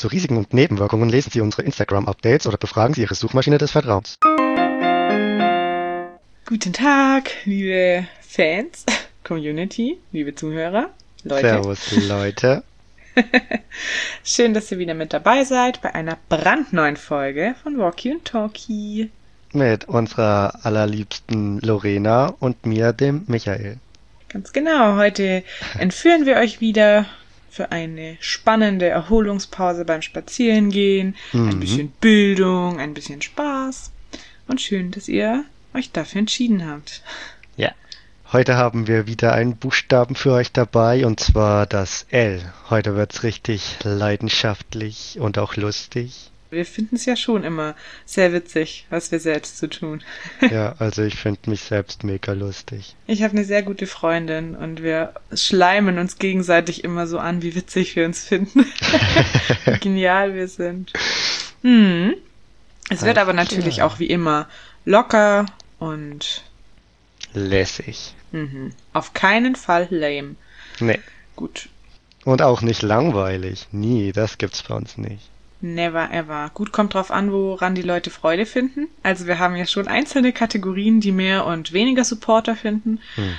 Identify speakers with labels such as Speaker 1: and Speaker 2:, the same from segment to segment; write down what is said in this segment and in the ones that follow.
Speaker 1: Zu Risiken und Nebenwirkungen lesen Sie unsere Instagram-Updates oder befragen Sie Ihre Suchmaschine des Vertrauens.
Speaker 2: Guten Tag, liebe Fans, Community, liebe Zuhörer, Leute.
Speaker 1: Servus, Leute.
Speaker 2: Schön, dass ihr wieder mit dabei seid bei einer brandneuen Folge von Walkie und Talkie.
Speaker 1: Mit unserer allerliebsten Lorena und mir, dem Michael.
Speaker 2: Ganz genau, heute entführen wir euch wieder für eine spannende Erholungspause beim Spazierengehen. Ein bisschen Bildung, ein bisschen Spaß. Und schön, dass ihr euch dafür entschieden habt.
Speaker 1: Ja. Heute haben wir wieder einen Buchstaben für euch dabei, und zwar das L. Heute wird's richtig leidenschaftlich und auch lustig.
Speaker 2: Wir finden es ja schon immer sehr witzig, was wir selbst zu tun.
Speaker 1: Ja, also ich finde mich selbst mega lustig.
Speaker 2: Ich habe eine sehr gute Freundin und wir schleimen uns gegenseitig immer so an, wie witzig wir uns finden. Wie genial wir sind. Es wird aber natürlich auch wie immer locker und
Speaker 1: lässig.
Speaker 2: Auf keinen Fall lame.
Speaker 1: Nee.
Speaker 2: Gut.
Speaker 1: Und auch nicht langweilig. Nie, das gibt's bei uns nicht.
Speaker 2: Never ever. Gut, kommt drauf an, woran die Leute Freude finden. Also wir haben ja schon einzelne Kategorien, die mehr und weniger Supporter finden.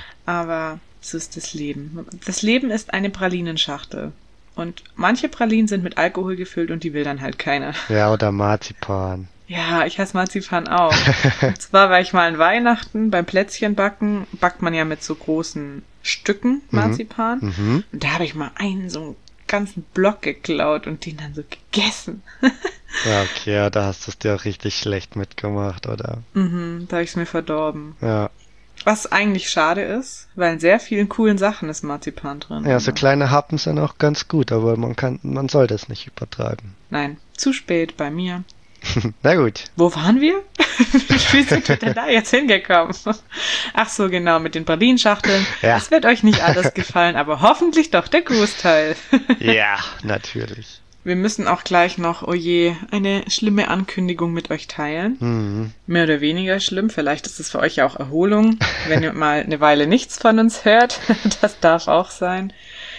Speaker 2: Aber so ist das Leben. Das Leben ist eine Pralinenschachtel. Und manche Pralinen sind mit Alkohol gefüllt und die will dann halt keiner.
Speaker 1: Ja, oder Marzipan.
Speaker 2: Ja, ich hasse Marzipan auch. Und zwar war ich mal an Weihnachten beim Plätzchenbacken, backt man ja mit so großen Stücken Marzipan. Und da habe ich mal so einen ganzen Block geklaut und den dann so gegessen.
Speaker 1: Ja, okay, ja, da hast du es dir auch richtig schlecht mitgemacht, oder?
Speaker 2: Da habe ich es mir verdorben.
Speaker 1: Ja.
Speaker 2: Was eigentlich schade ist, weil in sehr vielen coolen Sachen ist Marzipan drin.
Speaker 1: Ja, so kleine Happen sind auch ganz gut, aber man soll das nicht übertreiben.
Speaker 2: Nein, zu spät bei mir.
Speaker 1: Na gut.
Speaker 2: Wo waren wir? Wie sind wir denn da jetzt hingekommen? Ach so, genau, mit den Pralinenschachteln.
Speaker 1: Ja.
Speaker 2: Es wird euch nicht alles gefallen, aber hoffentlich doch der Großteil.
Speaker 1: Ja, natürlich.
Speaker 2: Wir müssen auch gleich noch, oh je, eine schlimme Ankündigung mit euch teilen. Mehr oder weniger schlimm. Vielleicht ist es für euch ja auch Erholung, wenn ihr mal eine Weile nichts von uns hört. Das darf auch sein.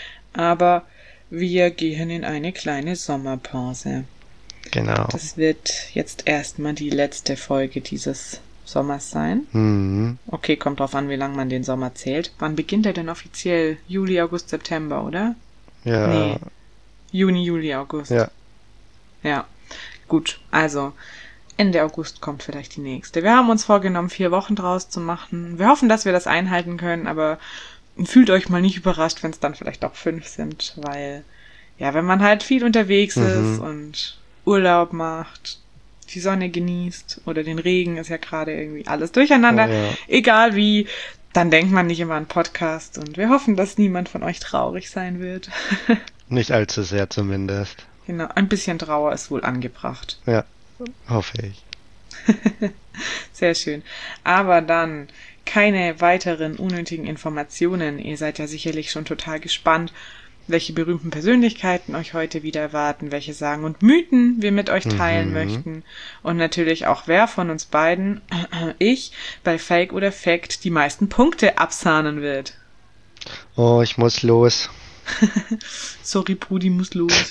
Speaker 2: Aber wir gehen in eine kleine Sommerpause.
Speaker 1: Genau.
Speaker 2: Das wird jetzt erstmal die letzte Folge dieses Sommers sein. Okay, kommt drauf an, wie lange man den Sommer zählt. Wann beginnt er denn offiziell? Juli, August, September, oder?
Speaker 1: Ja.
Speaker 2: Nee. Juni, Juli, August.
Speaker 1: Ja.
Speaker 2: Ja. Gut, also Ende August kommt vielleicht die nächste. Wir haben uns vorgenommen, 4 Wochen draus zu machen. Wir hoffen, dass wir das einhalten können, aber fühlt euch mal nicht überrascht, wenn es dann vielleicht auch 5 sind, weil, ja, wenn man halt viel unterwegs ist und Urlaub macht, die Sonne genießt oder den Regen, ist ja gerade irgendwie alles durcheinander.
Speaker 1: Oh, ja.
Speaker 2: Egal wie, dann denkt man nicht immer an Podcast und wir hoffen, dass niemand von euch traurig sein wird.
Speaker 1: Nicht allzu sehr zumindest.
Speaker 2: Genau, ein bisschen Trauer ist wohl angebracht.
Speaker 1: Ja, hoffe ich.
Speaker 2: Sehr schön. Aber dann keine weiteren unnötigen Informationen. Ihr seid ja sicherlich schon total gespannt, welche berühmten Persönlichkeiten euch heute wieder erwarten, welche Sagen und Mythen wir mit euch teilen möchten und natürlich auch, wer von uns beiden, ich, bei Fake oder Fact die meisten Punkte absahnen wird.
Speaker 1: Oh, ich muss los.
Speaker 2: Sorry, Brudi, muss los.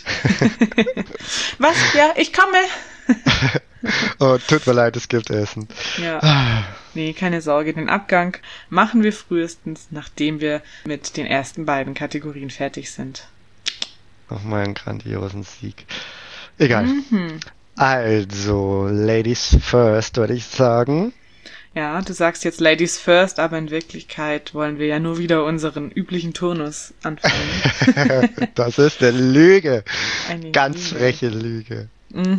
Speaker 2: Was? Ja, ich komme.
Speaker 1: Oh, tut mir leid, es gibt Essen.
Speaker 2: Ja. Nee, keine Sorge, den Abgang machen wir frühestens, nachdem wir mit den ersten beiden Kategorien fertig sind.
Speaker 1: Nochmal einen grandiosen Sieg. Egal. Also, Ladies first, würde ich sagen.
Speaker 2: Ja, du sagst jetzt Ladies first, aber in Wirklichkeit wollen wir ja nur wieder unseren üblichen Turnus anfangen.
Speaker 1: Das ist eine Lüge.
Speaker 2: Eine
Speaker 1: Ganz
Speaker 2: Lüge.
Speaker 1: freche Lüge.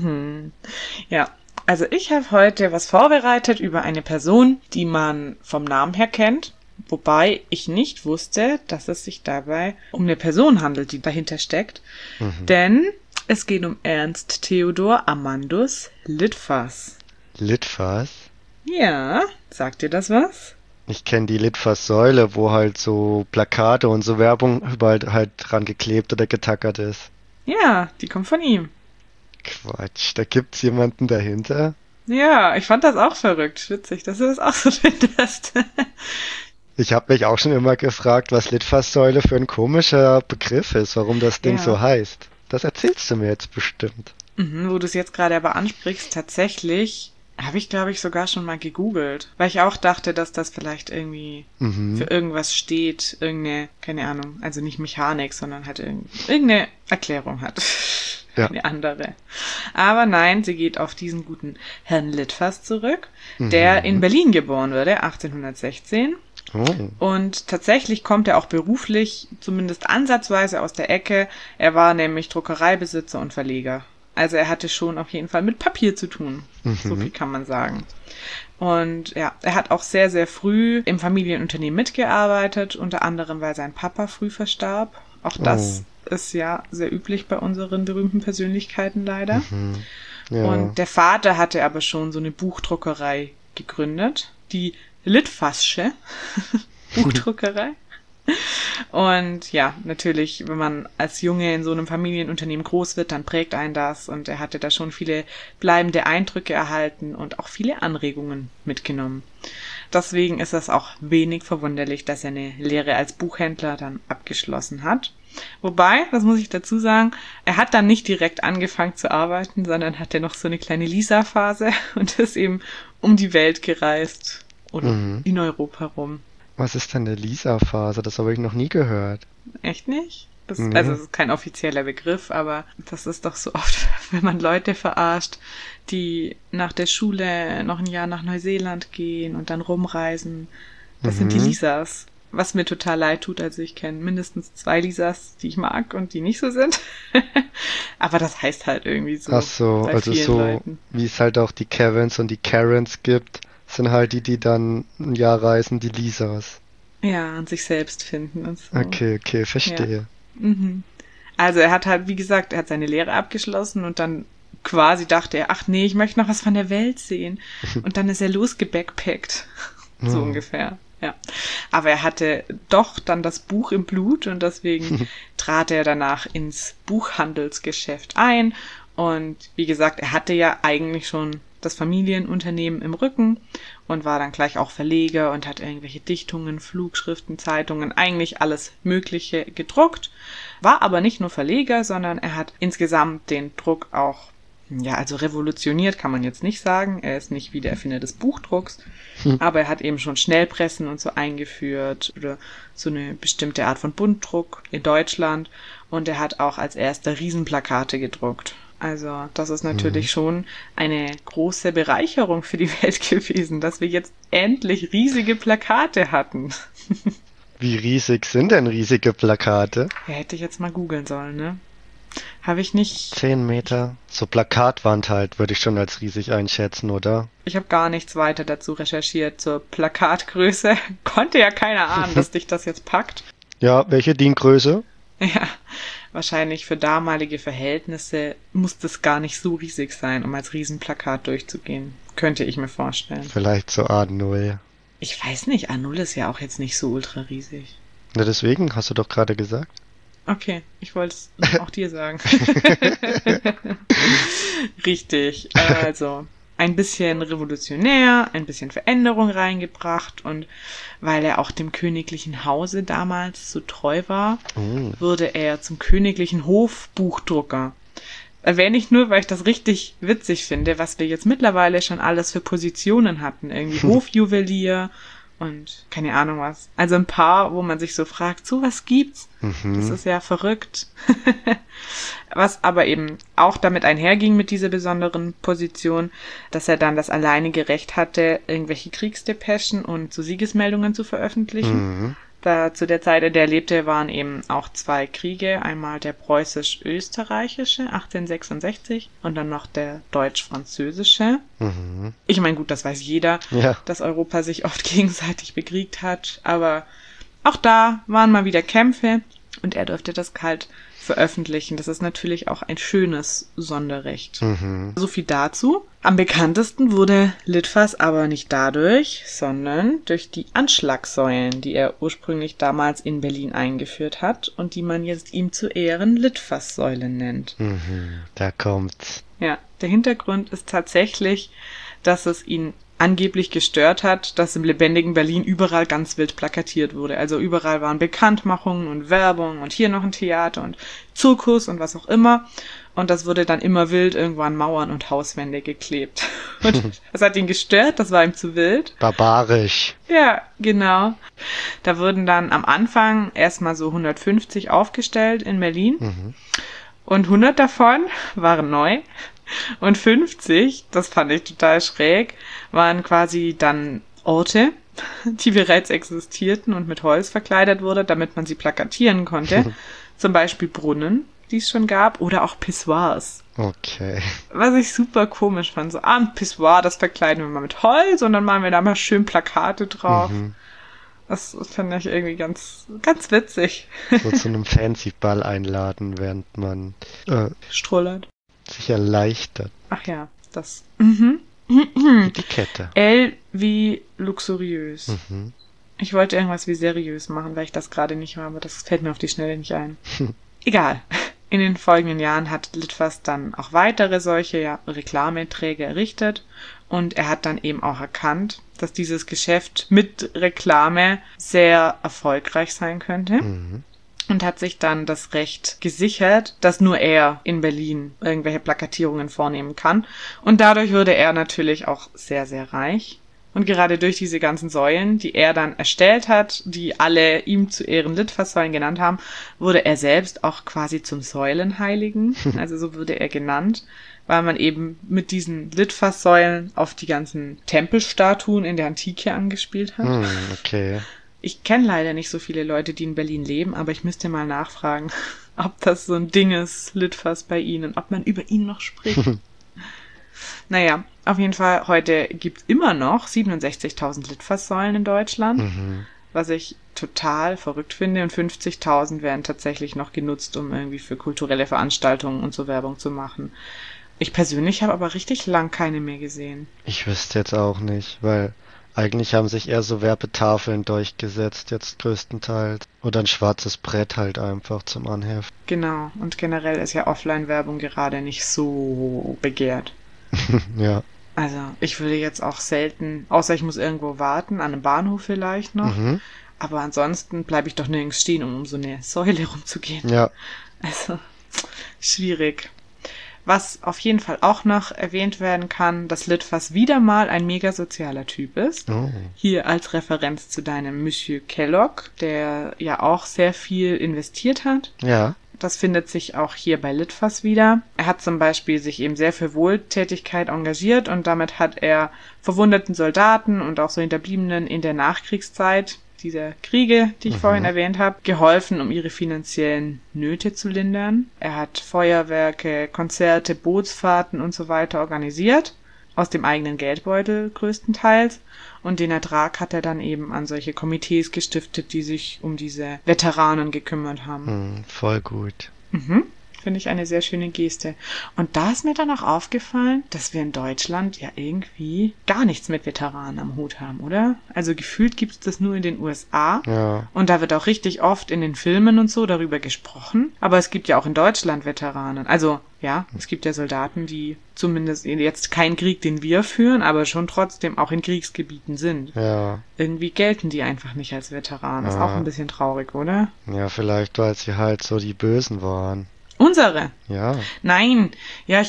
Speaker 2: Ja, also ich habe heute was vorbereitet über eine Person, die man vom Namen her kennt, wobei ich nicht wusste, dass es sich dabei um eine Person handelt, die dahinter steckt. Denn es geht um Ernst Theodor Amandus Litfas.
Speaker 1: Litfas?
Speaker 2: Ja, sagt dir das was?
Speaker 1: Ich kenne die Litfaßsäule, wo halt so Plakate und so Werbung überall halt dran geklebt oder getackert ist.
Speaker 2: Ja, die kommt von ihm.
Speaker 1: Quatsch, da gibt's jemanden dahinter?
Speaker 2: Ja, ich fand das auch verrückt. Witzig, dass du das auch so findest.
Speaker 1: Ich habe mich auch schon immer gefragt, was Litfaßsäule für ein komischer Begriff ist, warum das Ding
Speaker 2: Ja.
Speaker 1: so heißt. Das erzählst du mir jetzt bestimmt.
Speaker 2: Wo du es jetzt gerade aber ansprichst, tatsächlich habe ich, glaube ich, sogar schon mal gegoogelt, weil ich auch dachte, dass das vielleicht irgendwie für irgendwas steht, irgendeine, keine Ahnung, also nicht Mechanik, sondern halt irgendeine Erklärung hat.
Speaker 1: Ja.
Speaker 2: Eine andere. Aber nein, sie geht auf diesen guten Herrn Litfas zurück, der in Berlin geboren wurde, 1816.
Speaker 1: Oh.
Speaker 2: Und tatsächlich kommt er auch beruflich, zumindest ansatzweise aus der Ecke. Er war nämlich Druckereibesitzer und Verleger. Also er hatte schon auf jeden Fall mit Papier zu tun. So viel kann man sagen. Und ja, er hat auch sehr, sehr früh im Familienunternehmen mitgearbeitet, unter anderem, weil sein Papa früh verstarb. Auch das ist ja sehr üblich bei unseren berühmten Persönlichkeiten leider.
Speaker 1: Ja.
Speaker 2: Und der Vater hatte aber schon so eine Buchdruckerei gegründet, die Litfasche Buchdruckerei. Und ja, natürlich, wenn man als Junge in so einem Familienunternehmen groß wird, dann prägt einen das. Und er hatte da schon viele bleibende Eindrücke erhalten und auch viele Anregungen mitgenommen. Deswegen ist es auch wenig verwunderlich, dass er eine Lehre als Buchhändler dann abgeschlossen hat. Wobei, das muss ich dazu sagen, er hat dann nicht direkt angefangen zu arbeiten, sondern hatte noch so eine kleine Lisa-Phase und ist eben um die Welt gereist oder in Europa rum.
Speaker 1: Was ist denn eine Lisa-Phase? Das habe ich noch nie gehört.
Speaker 2: Echt nicht?
Speaker 1: Nee.
Speaker 2: Also es ist kein offizieller Begriff, aber das ist doch so oft, wenn man Leute verarscht, die nach der Schule noch ein Jahr nach Neuseeland gehen und dann rumreisen. Das sind die Lisas. Was mir total leid tut, also ich kenne mindestens 2 Lisas, die ich mag und die nicht so sind. Aber das heißt halt irgendwie so.
Speaker 1: Ach so,
Speaker 2: bei
Speaker 1: also
Speaker 2: vielen
Speaker 1: so,
Speaker 2: Leuten.
Speaker 1: wie es halt auch die Kevins und die Karens gibt, sind halt die dann ein Jahr reisen, die Lisas.
Speaker 2: Ja, an sich selbst finden und so.
Speaker 1: Okay, verstehe.
Speaker 2: Also er hat halt, wie gesagt, er hat seine Lehre abgeschlossen und dann quasi dachte er, ach nee, ich möchte noch was von der Welt sehen. Und dann ist er losgebackpackt. So ungefähr. Ja. Aber er hatte doch dann das Buch im Blut und deswegen trat er danach ins Buchhandelsgeschäft ein. Und wie gesagt, er hatte ja eigentlich schon das Familienunternehmen im Rücken und war dann gleich auch Verleger und hat irgendwelche Dichtungen, Flugschriften, Zeitungen, eigentlich alles Mögliche gedruckt. War aber nicht nur Verleger, sondern er hat insgesamt den Druck auch, ja, also revolutioniert kann man jetzt nicht sagen. Er ist nicht wie der Erfinder des Buchdrucks, aber er hat eben schon Schnellpressen und so eingeführt oder so eine bestimmte Art von Buntdruck in Deutschland und er hat auch als erster Riesenplakate gedruckt. Also das ist natürlich schon eine große Bereicherung für die Welt gewesen, dass wir jetzt endlich riesige Plakate hatten.
Speaker 1: Wie riesig sind denn riesige Plakate?
Speaker 2: Ja, hätte ich jetzt mal googeln sollen, ne? Habe ich nicht.
Speaker 1: 10 Meter? So Plakatwand halt, würde ich schon als riesig einschätzen, oder?
Speaker 2: Ich habe gar nichts weiter dazu recherchiert zur Plakatgröße. Konnte ja keiner ahnen, dass dich das jetzt packt.
Speaker 1: Ja, welche DIN-Größe?
Speaker 2: Ja, wahrscheinlich für damalige Verhältnisse muss das gar nicht so riesig sein, um als Riesenplakat durchzugehen. Könnte ich mir vorstellen.
Speaker 1: Vielleicht so A0.
Speaker 2: Ich weiß nicht, A0 ist ja auch jetzt nicht so ultra riesig.
Speaker 1: Na deswegen, hast du doch gerade gesagt.
Speaker 2: Okay, ich wollte es auch dir sagen. Richtig, also ein bisschen revolutionär, ein bisschen Veränderung reingebracht und weil er auch dem königlichen Hause damals so treu war, wurde er zum königlichen Hofbuchdrucker. Erwähne ich nur, weil ich das richtig witzig finde, was wir jetzt mittlerweile schon alles für Positionen hatten. Irgendwie Hofjuwelier und keine Ahnung was. Also ein paar, wo man sich so fragt, so was gibt's? Das ist ja verrückt. Was aber eben auch damit einherging mit dieser besonderen Position, dass er dann das alleinige Recht hatte, irgendwelche Kriegsdepeschen und so Siegesmeldungen zu veröffentlichen. Da zu der Zeit, in der er lebte, waren eben auch 2 Kriege. Einmal der preußisch-österreichische 1866 und dann noch der deutsch-französische. Ich meine, gut, das weiß jeder, dass Europa sich oft gegenseitig bekriegt hat. Aber auch da waren mal wieder Kämpfe und er durfte das halt veröffentlichen. Das ist natürlich auch ein schönes Sonderrecht. So viel dazu. Am bekanntesten wurde Litfas aber nicht dadurch, sondern durch die Anschlagsäulen, die er ursprünglich damals in Berlin eingeführt hat und die man jetzt ihm zu Ehren Litfaßsäulen nennt.
Speaker 1: Da kommt's.
Speaker 2: Ja, der Hintergrund ist tatsächlich, dass es ihn angeblich gestört hat, dass im lebendigen Berlin überall ganz wild plakatiert wurde. Also überall waren Bekanntmachungen und Werbung und hier noch ein Theater und Zirkus und was auch immer. Und das wurde dann immer wild irgendwo an Mauern und Hauswände geklebt. Und das hat ihn gestört, das war ihm zu wild.
Speaker 1: Barbarisch.
Speaker 2: Ja, genau. Da wurden dann am Anfang erstmal so 150 aufgestellt in Berlin. Und 100 davon waren neu. Und 50, das fand ich total schräg, waren quasi dann Orte, die bereits existierten und mit Holz verkleidet wurde, damit man sie plakatieren konnte. Zum Beispiel Brunnen, die es schon gab, oder auch Pissoirs.
Speaker 1: Okay.
Speaker 2: Was ich super komisch fand. So, ein Pissoir, das verkleiden wir mal mit Holz und dann machen wir da mal schön Plakate drauf. Das fand ich irgendwie ganz, ganz witzig.
Speaker 1: So zu einem Fancy-Ball einladen, während man
Speaker 2: Strollert.
Speaker 1: sich erleichtert.
Speaker 2: Ach ja, das.
Speaker 1: Etikette.
Speaker 2: L wie luxuriös. Ich wollte irgendwas wie seriös machen, weil ich das gerade nicht habe, aber das fällt mir auf die Schnelle nicht ein. Egal. In den folgenden Jahren hat Litfas dann auch weitere solche Reklameträger errichtet und er hat dann eben auch erkannt, dass dieses Geschäft mit Reklame sehr erfolgreich sein könnte. Und hat sich dann das Recht gesichert, dass nur er in Berlin irgendwelche Plakatierungen vornehmen kann. Und dadurch wurde er natürlich auch sehr, sehr reich. Und gerade durch diese ganzen Säulen, die er dann erstellt hat, die alle ihm zu Ehren Litfaßsäulen genannt haben, wurde er selbst auch quasi zum Säulenheiligen. Also so wurde er genannt, weil man eben mit diesen Litfaßsäulen auf die ganzen Tempelstatuen in der Antike angespielt hat.
Speaker 1: Okay.
Speaker 2: Ich kenne leider nicht so viele Leute, die in Berlin leben, aber ich müsste mal nachfragen, ob das so ein Ding ist, Litfaß bei Ihnen, ob man über ihn noch spricht. Naja, auf jeden Fall, heute gibt's immer noch 67.000 Litfaßsäulen in Deutschland, was ich total verrückt finde. Und 50.000 werden tatsächlich noch genutzt, um irgendwie für kulturelle Veranstaltungen und so Werbung zu machen. Ich persönlich habe aber richtig lang keine mehr gesehen.
Speaker 1: Ich wüsste jetzt auch nicht, weil eigentlich haben sich eher so Werbetafeln durchgesetzt, jetzt größtenteils. Oder ein schwarzes Brett halt einfach zum Anheften.
Speaker 2: Genau, und generell ist ja Offline-Werbung gerade nicht so begehrt.
Speaker 1: Ja.
Speaker 2: Also, ich würde jetzt auch selten, außer ich muss irgendwo warten, an einem Bahnhof vielleicht noch. Aber ansonsten bleibe ich doch nirgends stehen, um so eine Säule rumzugehen.
Speaker 1: Ja.
Speaker 2: Also, schwierig. Was auf jeden Fall auch noch erwähnt werden kann, dass Litfaß wieder mal ein mega sozialer Typ ist. Hier als Referenz zu deinem Monsieur Kellogg, der ja auch sehr viel investiert hat.
Speaker 1: Ja.
Speaker 2: Das findet sich auch hier bei Litfaß wieder. Er hat zum Beispiel sich eben sehr für Wohltätigkeit engagiert und damit hat er verwundeten Soldaten und auch so Hinterbliebenen in der Nachkriegszeit dieser Kriege, die ich vorhin erwähnt habe, geholfen, um ihre finanziellen Nöte zu lindern. Er hat Feuerwerke, Konzerte, Bootsfahrten und so weiter organisiert, aus dem eigenen Geldbeutel größtenteils. Und den Ertrag hat er dann eben an solche Komitees gestiftet, die sich um diese Veteranen gekümmert haben.
Speaker 1: Voll gut.
Speaker 2: Finde ich eine sehr schöne Geste. Und da ist mir dann auch aufgefallen, dass wir in Deutschland ja irgendwie gar nichts mit Veteranen am Hut haben, oder? Also gefühlt gibt es das nur in den USA.
Speaker 1: Ja.
Speaker 2: Und da wird auch richtig oft in den Filmen und so darüber gesprochen. Aber es gibt ja auch in Deutschland Veteranen. Also ja, es gibt ja Soldaten, die zumindest jetzt keinen Krieg, den wir führen, aber schon trotzdem auch in Kriegsgebieten sind.
Speaker 1: Ja.
Speaker 2: Irgendwie gelten die einfach nicht als Veteranen. Ist auch ein bisschen traurig, oder?
Speaker 1: Ja, vielleicht, weil sie halt so die Bösen waren.
Speaker 2: Unsere?
Speaker 1: Ja.
Speaker 2: Nein, ja,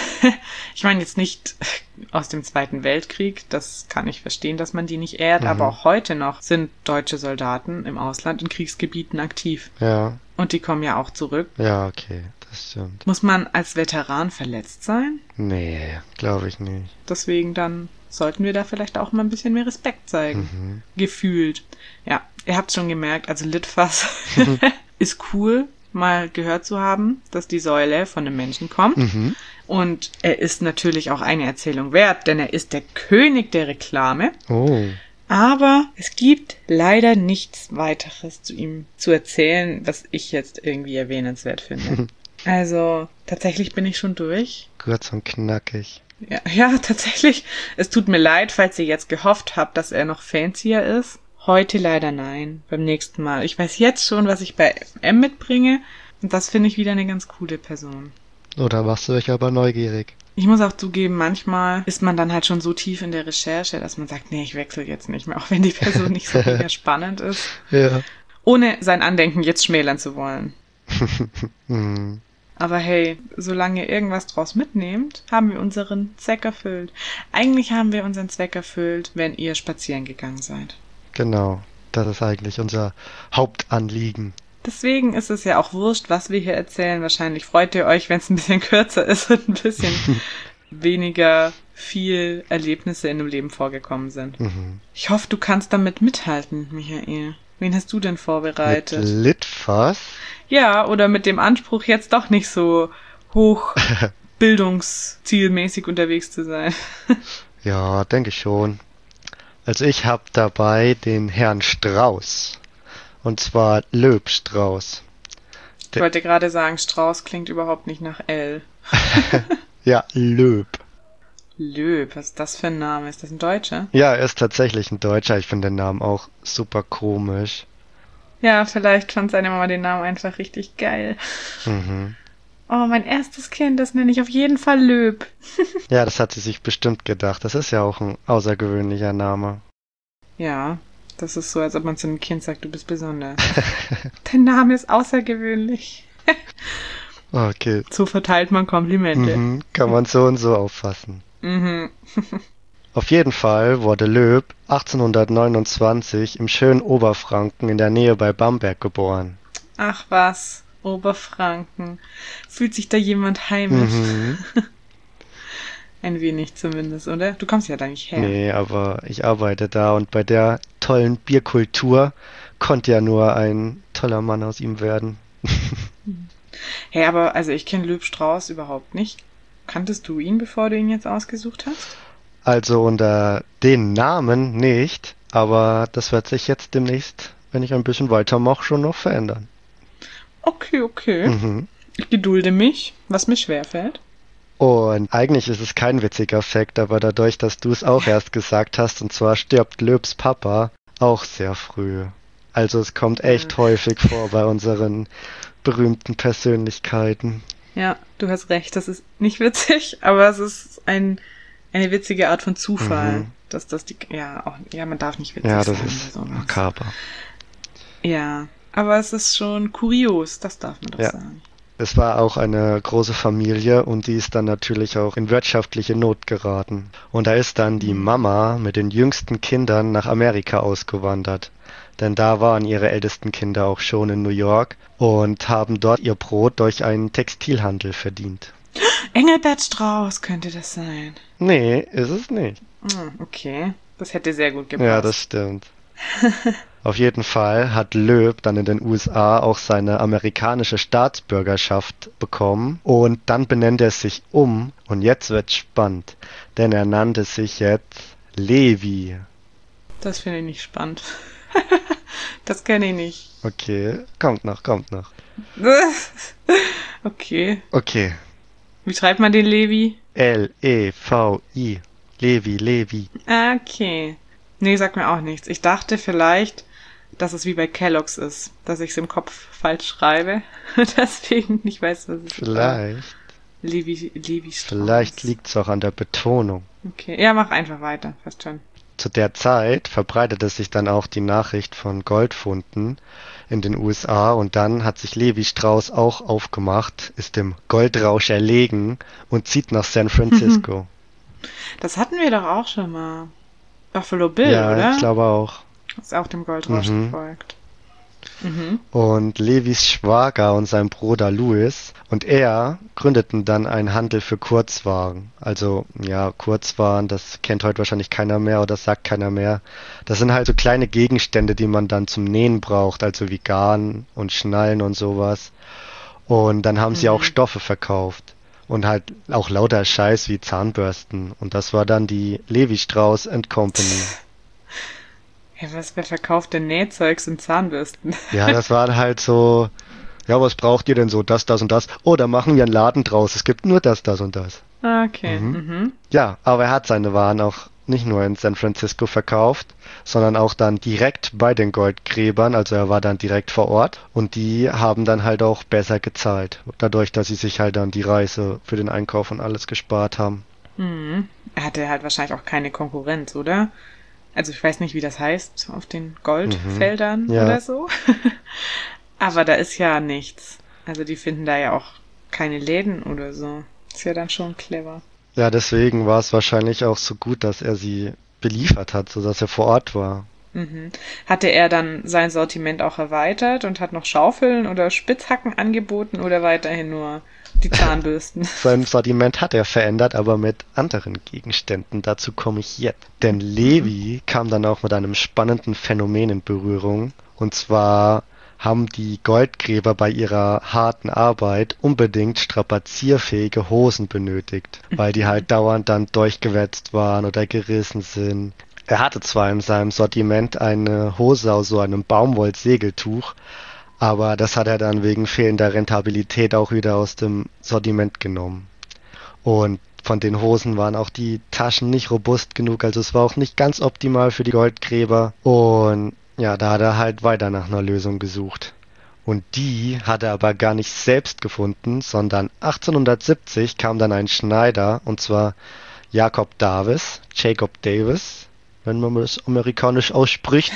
Speaker 2: ich meine jetzt nicht aus dem Zweiten Weltkrieg, das kann ich verstehen, dass man die nicht ehrt, aber auch heute noch sind deutsche Soldaten im Ausland in Kriegsgebieten aktiv.
Speaker 1: Ja.
Speaker 2: Und die kommen ja auch zurück.
Speaker 1: Ja, okay, das stimmt.
Speaker 2: Muss man als Veteran verletzt sein?
Speaker 1: Nee, glaube ich nicht.
Speaker 2: Deswegen dann sollten wir da vielleicht auch mal ein bisschen mehr Respekt zeigen. Gefühlt. Ja, ihr habt schon gemerkt, also Litfaß ist cool, mal gehört zu haben, dass die Säule von einem Menschen kommt. Und er ist natürlich auch eine Erzählung wert, denn er ist der König der Reklame.
Speaker 1: Oh.
Speaker 2: Aber es gibt leider nichts weiteres zu ihm zu erzählen, was ich jetzt irgendwie erwähnenswert finde. Also, tatsächlich bin ich schon durch.
Speaker 1: Kurz und knackig.
Speaker 2: Ja, tatsächlich. Es tut mir leid, falls ihr jetzt gehofft habt, dass er noch fancier ist. Heute leider nein, beim nächsten Mal. Ich weiß jetzt schon, was ich bei FM mitbringe und das finde ich wieder eine ganz coole Person.
Speaker 1: Oh, da machst du dich aber neugierig.
Speaker 2: Ich muss auch zugeben, manchmal ist man dann halt schon so tief in der Recherche, dass man sagt, nee, ich wechsle jetzt nicht mehr, auch wenn die Person nicht so mega spannend ist.
Speaker 1: Ja.
Speaker 2: Ohne sein Andenken jetzt schmälern zu wollen.
Speaker 1: Hm,
Speaker 2: Aber hey, solange ihr irgendwas draus mitnehmt, haben wir unseren Zweck erfüllt. Eigentlich haben wir unseren Zweck erfüllt, wenn ihr spazieren gegangen seid.
Speaker 1: genau. Das ist eigentlich unser Hauptanliegen.
Speaker 2: Deswegen ist es ja auch wurscht, was wir hier erzählen. Wahrscheinlich freut ihr euch, wenn es ein bisschen kürzer ist und ein bisschen weniger viel Erlebnisse in dem Leben vorgekommen sind.
Speaker 1: Mhm.
Speaker 2: Ich hoffe, du kannst damit mithalten, Michael. Wen hast du denn
Speaker 1: Mit
Speaker 2: vorbereitet?
Speaker 1: Litfaß?
Speaker 2: Ja, oder mit dem Anspruch, jetzt doch nicht so hoch bildungszielmäßig unterwegs zu sein.
Speaker 1: Ja, denke ich schon. Also ich habe dabei den Herrn Strauß. Und zwar Löb-Strauß.
Speaker 2: Ich wollte gerade sagen, Strauß klingt überhaupt nicht nach L.
Speaker 1: Ja, Löb.
Speaker 2: Löb, was ist das für ein Name? Ist das ein Deutscher?
Speaker 1: Ja, er ist tatsächlich ein Deutscher. Ich finde den Namen auch super komisch.
Speaker 2: Ja, vielleicht fand seine Mama den Namen einfach richtig geil.
Speaker 1: Mhm.
Speaker 2: Oh, mein erstes Kind, das nenne ich auf jeden Fall Löb.
Speaker 1: Ja, das hat sie sich bestimmt gedacht. Das ist ja auch ein außergewöhnlicher Name.
Speaker 2: Ja, das ist so, als ob man zu einem Kind sagt, du bist besonders. Dein Name ist außergewöhnlich.
Speaker 1: Okay.
Speaker 2: So verteilt man Komplimente.
Speaker 1: Mhm. Kann man so und so auffassen.
Speaker 2: Mhm.
Speaker 1: Auf jeden Fall wurde Löb 1829 im schönen Oberfranken in der Nähe bei Bamberg geboren.
Speaker 2: Ach was, Oberfranken. Fühlt sich da jemand heimisch?
Speaker 1: Mhm.
Speaker 2: Ein wenig zumindest, oder? Du kommst ja da nicht her.
Speaker 1: Nee, aber ich arbeite da und bei der tollen Bierkultur konnte ja nur ein toller Mann aus ihm werden.
Speaker 2: Hey, aber also ich kenne Löb Strauß überhaupt nicht. Kanntest du ihn, bevor du ihn jetzt ausgesucht hast?
Speaker 1: Also unter den Namen nicht, aber das wird sich jetzt demnächst, wenn ich ein bisschen weitermache, schon noch verändern.
Speaker 2: Okay.
Speaker 1: Mhm.
Speaker 2: Ich gedulde mich, was mir schwerfällt.
Speaker 1: Und eigentlich ist es kein witziger Fakt, aber dadurch, dass du es auch erst gesagt hast, und zwar stirbt Löbs Papa auch sehr früh. Also es kommt echt häufig vor bei unseren berühmten Persönlichkeiten.
Speaker 2: Ja, du hast recht, das ist nicht witzig, aber es ist eine witzige Art von Zufall, dass das man darf nicht witzig
Speaker 1: Ja,
Speaker 2: sein
Speaker 1: das
Speaker 2: bei
Speaker 1: ist
Speaker 2: sowas.
Speaker 1: makaber.
Speaker 2: Ja, aber es ist schon kurios, das darf man doch
Speaker 1: Ja.
Speaker 2: sagen.
Speaker 1: Es war auch eine große Familie und die ist dann natürlich auch in wirtschaftliche Not geraten. Und da ist dann die Mama mit den jüngsten Kindern nach Amerika ausgewandert. Denn da waren ihre ältesten Kinder auch schon in New York und haben dort ihr Brot durch einen Textilhandel verdient.
Speaker 2: Engelbert Strauß könnte das sein.
Speaker 1: Nee, ist es nicht.
Speaker 2: Okay, das hätte sehr gut gepasst.
Speaker 1: Ja, das stimmt. Auf jeden Fall hat Löb dann in den USA auch seine amerikanische Staatsbürgerschaft bekommen und dann benennt er sich um und jetzt wird's spannend, denn er nannte sich jetzt Levi.
Speaker 2: Das finde ich nicht spannend. Das kenne ich nicht.
Speaker 1: Okay, kommt noch.
Speaker 2: Okay.
Speaker 1: Okay,
Speaker 2: Wie schreibt man den Levi?
Speaker 1: Levi, Levi.
Speaker 2: Okay. Nee, sagt mir auch nichts. Ich dachte vielleicht, dass es wie bei Kellogg's ist, dass ich es im Kopf falsch schreibe. Deswegen nicht weiß, was es war. Levi Strauß.
Speaker 1: Vielleicht liegt's auch an der Betonung.
Speaker 2: Okay, ja, mach einfach weiter. Passt schon.
Speaker 1: Zu der Zeit verbreitete sich dann auch die Nachricht von Goldfunden in den USA und dann hat sich Levi Strauss auch aufgemacht, ist im Goldrausch erlegen und zieht nach San Francisco.
Speaker 2: Das hatten wir doch auch schon mal. Buffalo Bill,
Speaker 1: Ja,
Speaker 2: oder?
Speaker 1: ich glaube auch.
Speaker 2: Ist auch dem Goldrausch gefolgt.
Speaker 1: Und Levis Schwager und sein Bruder Louis und er gründeten dann einen Handel für Kurzwaren. Also, ja, Kurzwaren, das kennt heute wahrscheinlich keiner mehr oder sagt keiner mehr. Das sind halt so kleine Gegenstände, die man dann zum Nähen braucht, also wie Garn und Schnallen und sowas. Und dann haben sie auch Stoffe verkauft. Und halt auch lauter Scheiß wie Zahnbürsten. Und das war dann die Levi Strauss & Company.
Speaker 2: Hey, wer verkauft denn Nähzeugs und Zahnbürsten?
Speaker 1: Ja, das war halt so, ja, was braucht ihr denn so? Das und das. Oh, da machen wir einen Laden draus. Es gibt nur das und das.
Speaker 2: Okay.
Speaker 1: Ja, aber er hat seine Waren auch nicht nur in San Francisco verkauft, sondern auch dann direkt bei den Goldgräbern, also er war dann direkt vor Ort und die haben dann halt auch besser gezahlt, dadurch, dass sie sich halt dann die Reise für den Einkauf und alles gespart haben.
Speaker 2: Er hatte halt wahrscheinlich auch keine Konkurrenz, oder? Also ich weiß nicht, wie das heißt, auf den Goldfeldern
Speaker 1: Ja.
Speaker 2: oder so. Aber da ist ja nichts. Also die finden da ja auch keine Läden oder so. Ist ja dann schon clever.
Speaker 1: Ja, deswegen war es wahrscheinlich auch so gut, dass er sie beliefert hat, sodass er vor Ort war.
Speaker 2: Hatte er dann sein Sortiment auch erweitert und hat noch Schaufeln oder Spitzhacken angeboten oder weiterhin nur die Zahnbürsten?
Speaker 1: Sein Sortiment hat er verändert, aber mit anderen Gegenständen. Dazu komme ich jetzt. Denn Levi kam dann auch mit einem spannenden Phänomen in Berührung. Und zwar haben die Goldgräber bei ihrer harten Arbeit unbedingt strapazierfähige Hosen benötigt, weil die halt dauernd dann durchgewetzt waren oder gerissen sind. Er hatte zwar in seinem Sortiment eine Hose aus so einem Baumwollsegeltuch, aber das hat er dann wegen fehlender Rentabilität auch wieder aus dem Sortiment genommen. Und von den Hosen waren auch die Taschen nicht robust genug, also es war auch nicht ganz optimal für die Goldgräber. Und ja, da hat er halt weiter nach einer Lösung gesucht. Und die hat er aber gar nicht selbst gefunden, sondern 1870 kam dann ein Schneider, und zwar Jacob Davis, wenn man das amerikanisch ausspricht.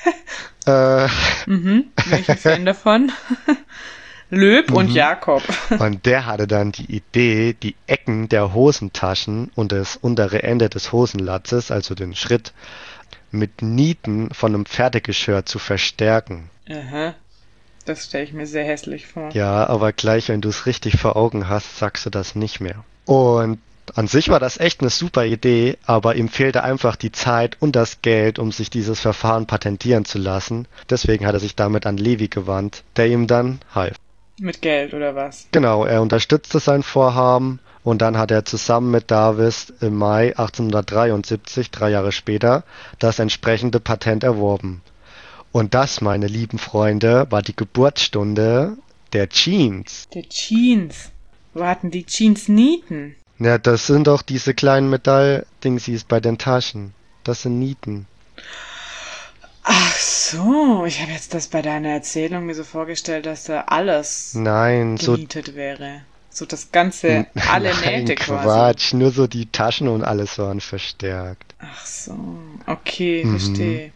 Speaker 2: Bin ich ein Fan davon. Löb und Jakob.
Speaker 1: Und der hatte dann die Idee, die Ecken der Hosentaschen und das untere Ende des Hosenlatzes, also den Schritt, mit Nieten von einem Pferdegeschirr zu verstärken.
Speaker 2: Aha. Das stelle ich mir sehr hässlich vor.
Speaker 1: Ja, aber gleich, wenn du es richtig vor Augen hast, sagst du das nicht mehr. Und an sich war das echt eine super Idee, aber ihm fehlte einfach die Zeit und das Geld, um sich dieses Verfahren patentieren zu lassen. Deswegen hat er sich damit an Levi gewandt, der ihm dann half.
Speaker 2: Mit Geld oder was?
Speaker 1: Genau, er unterstützte sein Vorhaben und dann hat er zusammen mit Davis im Mai 1873, 3 Jahre später, das entsprechende Patent erworben. Und das, meine lieben Freunde, war die Geburtsstunde der Jeans.
Speaker 2: Der Jeans. Wo hatten die Jeans Nieten?
Speaker 1: Ja, das sind doch diese kleinen Metalldingsies bei den Taschen. Das sind Nieten.
Speaker 2: Ach so, ich habe jetzt das bei deiner Erzählung mir so vorgestellt, dass da alles
Speaker 1: Nein, so
Speaker 2: genietet wäre. So das ganze, alle
Speaker 1: nein,
Speaker 2: Nähte quasi.
Speaker 1: Quatsch, nur so die Taschen und alles waren verstärkt.
Speaker 2: Ach so, okay, verstehe.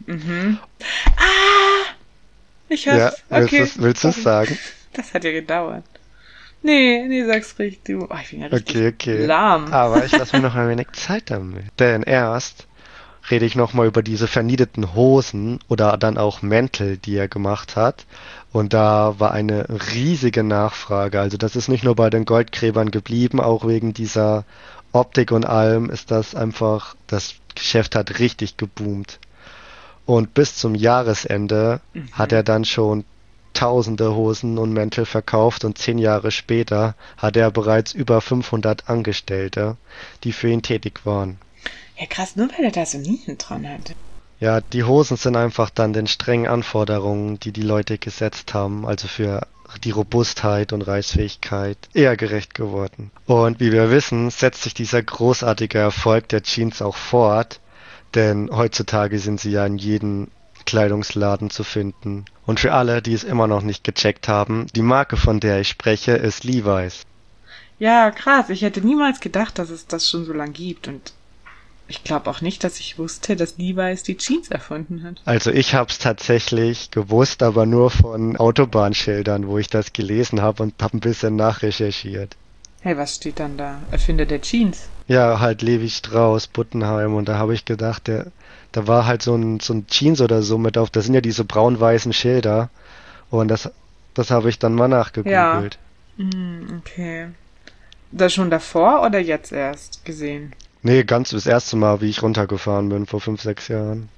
Speaker 2: Ich
Speaker 1: Ja,
Speaker 2: hab's. Okay.
Speaker 1: willst du es sagen?
Speaker 2: Das hat ja gedauert. Nee, sag's richtig, du. Oh, ich bin ja richtig
Speaker 1: Okay.
Speaker 2: lahm.
Speaker 1: Aber ich lasse mir noch ein wenig Zeit damit. Denn erst rede ich nochmal über diese vernieteten Hosen oder dann auch Mäntel, die er gemacht hat. Und da war eine riesige Nachfrage. Also das ist nicht nur bei den Goldgräbern geblieben, auch wegen dieser Optik und allem ist das einfach, das Geschäft hat richtig geboomt. Und bis zum Jahresende hat er dann schon tausende Hosen und Mäntel verkauft und 10 Jahre später hatte er bereits über 500 Angestellte, die für ihn tätig waren.
Speaker 2: Ja, krass, nur weil er da so Nieten dran hat.
Speaker 1: Ja, die Hosen sind einfach dann den strengen Anforderungen, die die Leute gesetzt haben, also für die Robustheit und Reißfähigkeit, eher gerecht geworden. Und wie wir wissen, setzt sich dieser großartige Erfolg der Jeans auch fort, denn heutzutage sind sie ja in jedem Kleidungsladen zu finden. Und für alle, die es immer noch nicht gecheckt haben, die Marke, von der ich spreche, ist Levi's.
Speaker 2: Ja, krass. Ich hätte niemals gedacht, dass es das schon so lang gibt. Und ich glaube auch nicht, dass ich wusste, dass Levi's die Jeans erfunden hat.
Speaker 1: Also ich habe es tatsächlich gewusst, aber nur von Autobahnschildern, wo ich das gelesen habe und habe ein bisschen nachrecherchiert.
Speaker 2: Hey, was steht dann da? Erfinder der Jeans.
Speaker 1: Ja, halt Levi Strauss, Buttenheim und da habe ich gedacht, da war halt so ein Jeans oder so mit auf, das sind ja diese braun-weißen Schilder und das habe ich dann mal nachgegoogelt.
Speaker 2: Ja. Okay. Das schon davor oder jetzt erst gesehen?
Speaker 1: Nee, ganz das erste Mal, wie ich runtergefahren bin, vor 5, 6 Jahren.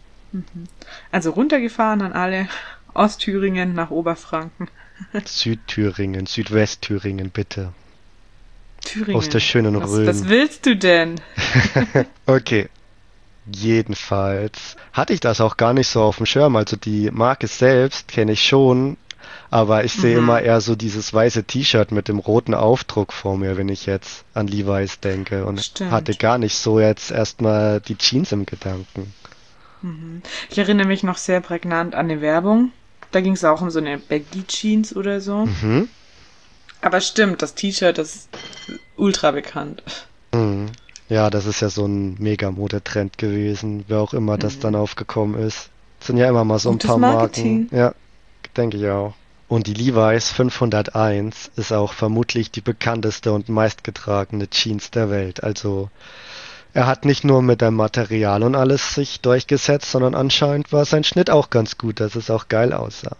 Speaker 2: Also runtergefahren an alle Ostthüringen nach Oberfranken.
Speaker 1: Südthüringen, Südwestthüringen, bitte.
Speaker 2: Thüringen.
Speaker 1: Aus der schönen Rhön.
Speaker 2: Was willst du denn?
Speaker 1: Okay. Jedenfalls hatte ich das auch gar nicht so auf dem Schirm. Also die Marke selbst kenne ich schon, Aber ich sehe immer eher so dieses weiße T-Shirt mit dem roten Aufdruck vor mir, wenn ich jetzt an Levi's denke und hatte
Speaker 2: Stimmt.
Speaker 1: gar nicht so jetzt erstmal die Jeans im Gedanken.
Speaker 2: Ich erinnere mich noch sehr prägnant an eine Werbung. Da ging es auch um so eine Baggy Jeans oder so.
Speaker 1: Mhm.
Speaker 2: Aber stimmt, das T-Shirt ist ultra bekannt.
Speaker 1: Mhm. Ja, das ist ja so ein Mega-Modetrend gewesen, wer auch immer das dann aufgekommen ist. Es sind ja immer mal so ein
Speaker 2: Gutes
Speaker 1: paar Marken.
Speaker 2: Marketing.
Speaker 1: Ja, denke ich auch. Und die Levi's 501 ist auch vermutlich die bekannteste und meistgetragene Jeans der Welt. Also er hat nicht nur mit dem Material und alles sich durchgesetzt, sondern anscheinend war sein Schnitt auch ganz gut, dass es auch geil aussah.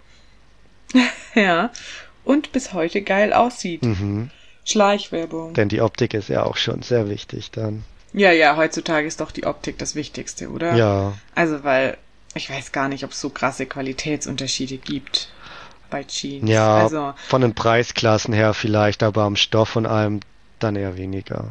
Speaker 2: Ja. Und bis heute geil aussieht.
Speaker 1: Mhm.
Speaker 2: Schleichwerbung.
Speaker 1: Denn die Optik ist ja auch schon sehr wichtig dann.
Speaker 2: Ja, ja, heutzutage ist doch die Optik das Wichtigste, oder?
Speaker 1: Ja,
Speaker 2: Also, weil ich weiß gar nicht, ob es so krasse Qualitätsunterschiede gibt bei Jeans.
Speaker 1: ja,
Speaker 2: Also,
Speaker 1: von den Preisklassen her vielleicht, aber am Stoff und allem dann eher weniger.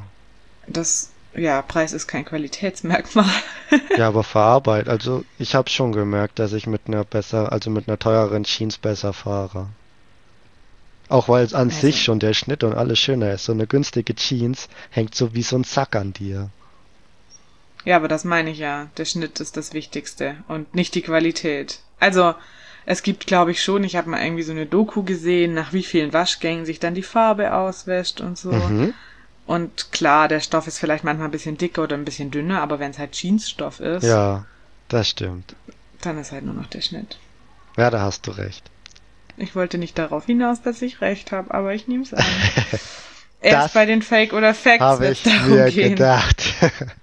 Speaker 2: ja, Preis ist kein Qualitätsmerkmal.
Speaker 1: Ja, aber Verarbeitet, also ich habe schon gemerkt, dass ich mit einer teureren Jeans besser fahre. Auch weil es an
Speaker 2: Also,
Speaker 1: sich schon der Schnitt und alles schöner ist. So eine günstige Jeans hängt so wie so ein Sack an dir.
Speaker 2: ja, aber das meine ich ja. Der Schnitt ist das Wichtigste und nicht die Qualität. Also, es gibt, glaube ich, schon, ich habe mal irgendwie so eine Doku gesehen, nach wie vielen Waschgängen sich dann die Farbe auswäscht und so.
Speaker 1: Mhm.
Speaker 2: Und klar, der Stoff ist vielleicht manchmal ein bisschen dicker oder ein bisschen dünner, aber wenn es halt Jeansstoff ist,
Speaker 1: Ja, das stimmt.
Speaker 2: dann ist halt nur noch der Schnitt.
Speaker 1: Ja, da hast du recht.
Speaker 2: Ich wollte nicht darauf hinaus, dass ich recht habe, aber ich nehme es an. Erst
Speaker 1: Das
Speaker 2: bei den Fake oder Facts
Speaker 1: habe
Speaker 2: wird es
Speaker 1: ich
Speaker 2: darum
Speaker 1: mir
Speaker 2: gehen.
Speaker 1: gedacht.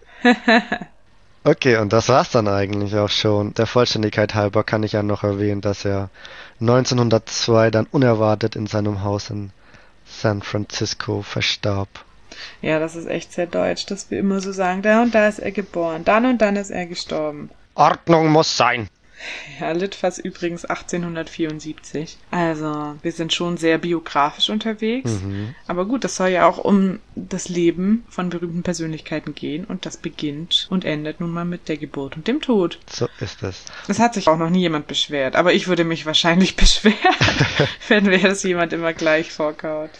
Speaker 1: Okay, und das war's dann eigentlich auch schon. Der Vollständigkeit halber kann ich ja noch erwähnen, dass er 1902 dann unerwartet in seinem Haus in San Francisco verstarb.
Speaker 2: Ja, das ist echt sehr deutsch, dass wir immer so sagen, da und da ist er geboren, dann und dann ist er gestorben.
Speaker 1: Ordnung muss sein.
Speaker 2: Ja, Litfaß übrigens 1874. Also, wir sind schon sehr biografisch unterwegs.
Speaker 1: Mhm.
Speaker 2: Aber gut, das soll ja auch um das Leben von berühmten Persönlichkeiten gehen. Und das beginnt und endet nun mal mit der Geburt und dem Tod.
Speaker 1: So ist es.
Speaker 2: Es hat sich auch noch nie jemand beschwert. Aber ich würde mich wahrscheinlich beschweren, wenn mir das jemand immer gleich vorkaut.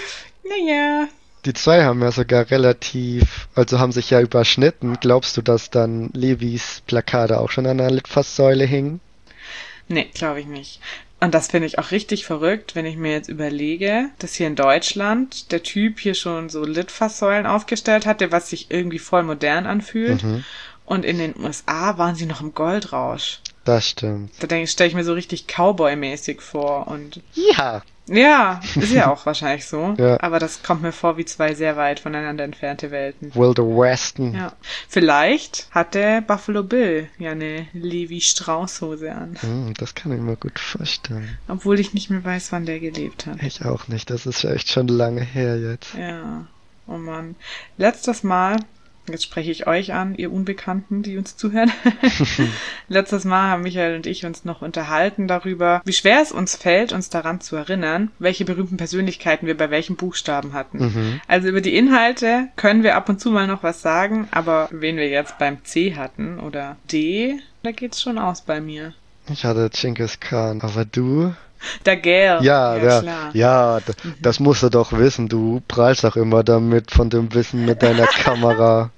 Speaker 2: Naja.
Speaker 1: Die zwei haben ja sogar also haben sich ja überschnitten. Glaubst du, dass dann Levis Plakate auch schon an der Litfaßsäule hingen?
Speaker 2: Nee, glaube ich nicht. Und das finde ich auch richtig verrückt, wenn ich mir jetzt überlege, dass hier in Deutschland der Typ hier schon so Litfaßsäulen aufgestellt hatte, was sich irgendwie voll modern anfühlt.
Speaker 1: Mhm.
Speaker 2: Und in den USA waren sie noch im Goldrausch.
Speaker 1: Das stimmt.
Speaker 2: Da stelle ich mir so richtig Cowboy-mäßig vor. Und
Speaker 1: Ja.
Speaker 2: ja, ist ja auch wahrscheinlich so.
Speaker 1: Ja.
Speaker 2: Aber das kommt mir vor wie zwei sehr weit voneinander entfernte Welten.
Speaker 1: Wilder Westen.
Speaker 2: Ja. Vielleicht hatte Buffalo Bill ja eine Levi-Strauss-Hose an.
Speaker 1: Das kann ich mir gut vorstellen.
Speaker 2: Obwohl ich nicht mehr weiß, wann der gelebt hat.
Speaker 1: Ich auch nicht. Das ist ja echt schon lange her jetzt.
Speaker 2: Ja, oh Mann. Letztes Mal, jetzt spreche ich euch an, ihr Unbekannten, die uns zuhören. Letztes Mal haben Michael und ich uns noch unterhalten darüber, wie schwer es uns fällt, uns daran zu erinnern, welche berühmten Persönlichkeiten wir bei welchen Buchstaben hatten.
Speaker 1: Mhm.
Speaker 2: Also über die Inhalte können wir ab und zu mal noch was sagen, aber wen wir jetzt beim C hatten oder D, da geht's schon aus bei mir.
Speaker 1: Ich hatte Genghis Khan. Aber du?
Speaker 2: Der Gär.
Speaker 1: Ja,
Speaker 2: klar.
Speaker 1: das musst du doch wissen. Du prallst auch immer damit von dem Wissen mit deiner Kamera.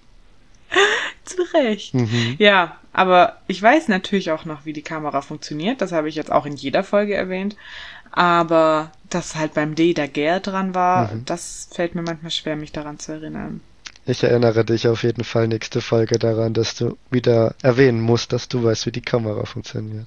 Speaker 2: Zu Recht.
Speaker 1: Mhm.
Speaker 2: Ja, aber ich weiß natürlich auch noch, wie die Kamera funktioniert. Das habe ich jetzt auch in jeder Folge erwähnt. Aber dass halt beim D der Gär dran war, das fällt mir manchmal schwer, mich daran zu erinnern.
Speaker 1: Ich erinnere dich auf jeden Fall nächste Folge daran, dass du wieder erwähnen musst, dass du weißt, wie die Kamera funktioniert.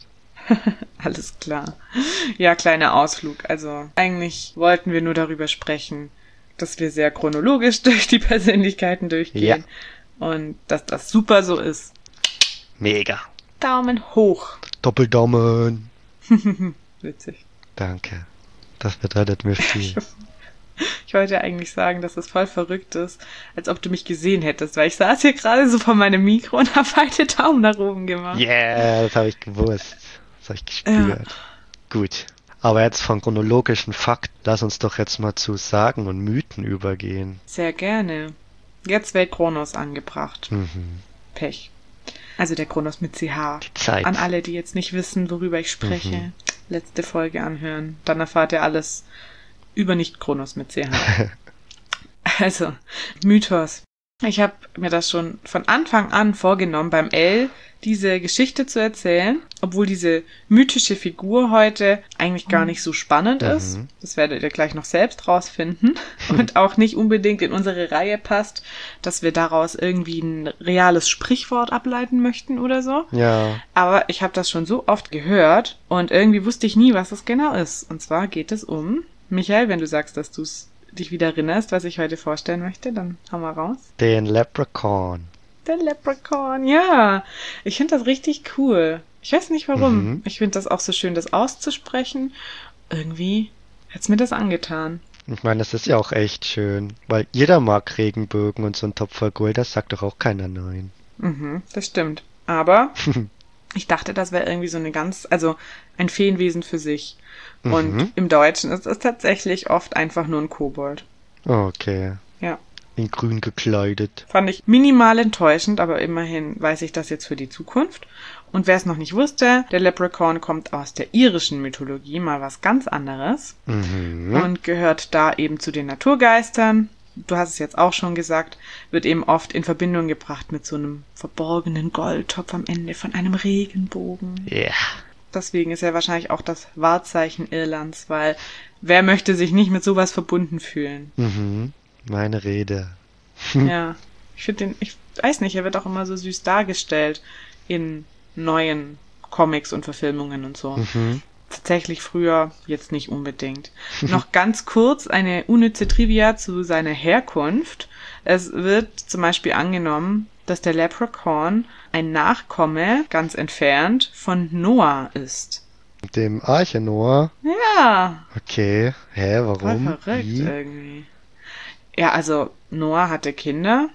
Speaker 2: Alles klar. Ja, kleiner Ausflug. Also eigentlich wollten wir nur darüber sprechen, dass wir sehr chronologisch durch die Persönlichkeiten durchgehen. Ja. Und dass das super so ist.
Speaker 1: Mega.
Speaker 2: Daumen hoch.
Speaker 1: Doppeldaumen.
Speaker 2: Witzig.
Speaker 1: Danke. Das bedeutet mir viel.
Speaker 2: Ich wollte eigentlich sagen, dass es voll verrückt ist, als ob du mich gesehen hättest, weil ich saß hier gerade so vor meinem Mikro und habe beide Daumen nach oben gemacht.
Speaker 1: Yeah, das habe ich gewusst. Das habe ich gespürt. Ja. Gut. Aber jetzt von chronologischen Fakten, lass uns doch jetzt mal zu Sagen und Mythen übergehen.
Speaker 2: Sehr gerne. Jetzt wäre Kronos angebracht.
Speaker 1: Mhm.
Speaker 2: Pech. Also der Kronos mit CH.
Speaker 1: Die Zeit.
Speaker 2: An alle, die jetzt nicht wissen, worüber ich spreche, letzte Folge anhören. Dann erfahrt ihr alles über Nicht-Kronos mit CH. Also, Mythos. Ich habe mir das schon von Anfang an vorgenommen, beim L diese Geschichte zu erzählen, obwohl diese mythische Figur heute eigentlich gar nicht so spannend ist. Das werdet ihr gleich noch selbst rausfinden. Und auch nicht unbedingt in unsere Reihe passt, dass wir daraus irgendwie ein reales Sprichwort ableiten möchten oder so.
Speaker 1: Ja.
Speaker 2: Aber ich habe das schon so oft gehört und irgendwie wusste ich nie, was das genau ist. Und zwar geht es um, Michael, wenn du sagst, dass du dich wieder erinnerst, was ich heute vorstellen möchte, dann hau mal raus.
Speaker 1: Den Leprechaun.
Speaker 2: Der Leprechaun, ja. Ich finde das richtig cool. Ich weiß nicht warum. Ich finde das auch so schön, das auszusprechen. Irgendwie hat's mir das angetan.
Speaker 1: Ich meine, das ist ja auch echt schön, weil jeder mag Regenbögen und so ein Topf voll Gold, das sagt doch auch keiner nein.
Speaker 2: Das stimmt. Aber ich dachte, das wäre irgendwie so also ein Feenwesen für sich. Und im Deutschen ist es tatsächlich oft einfach nur ein Kobold.
Speaker 1: Okay.
Speaker 2: Ja.
Speaker 1: In grün gekleidet.
Speaker 2: Fand ich minimal enttäuschend, aber immerhin weiß ich das jetzt für die Zukunft. Und wer es noch nicht wusste, der Leprechaun kommt aus der irischen Mythologie, mal was ganz anderes. Und gehört da eben zu den Naturgeistern. Du hast es jetzt auch schon gesagt, wird eben oft in Verbindung gebracht mit so einem verborgenen Goldtopf am Ende von einem Regenbogen.
Speaker 1: Ja.
Speaker 2: Deswegen ist er wahrscheinlich auch das Wahrzeichen Irlands, weil wer möchte sich nicht mit sowas verbunden fühlen?
Speaker 1: Meine Rede.
Speaker 2: Ja, ich weiß nicht, er wird auch immer so süß dargestellt in neuen Comics und Verfilmungen und so. Tatsächlich früher jetzt nicht unbedingt. Noch ganz kurz eine unnütze Trivia zu seiner Herkunft. Es wird zum Beispiel angenommen, dass der Leprechaun ein Nachkomme, ganz entfernt, von Noah ist.
Speaker 1: Dem Arche Noah?
Speaker 2: Ja.
Speaker 1: Okay. Hä, warum?
Speaker 2: Voll verrückt
Speaker 1: Wie?
Speaker 2: irgendwie. Ja, also Noah hatte Kinder.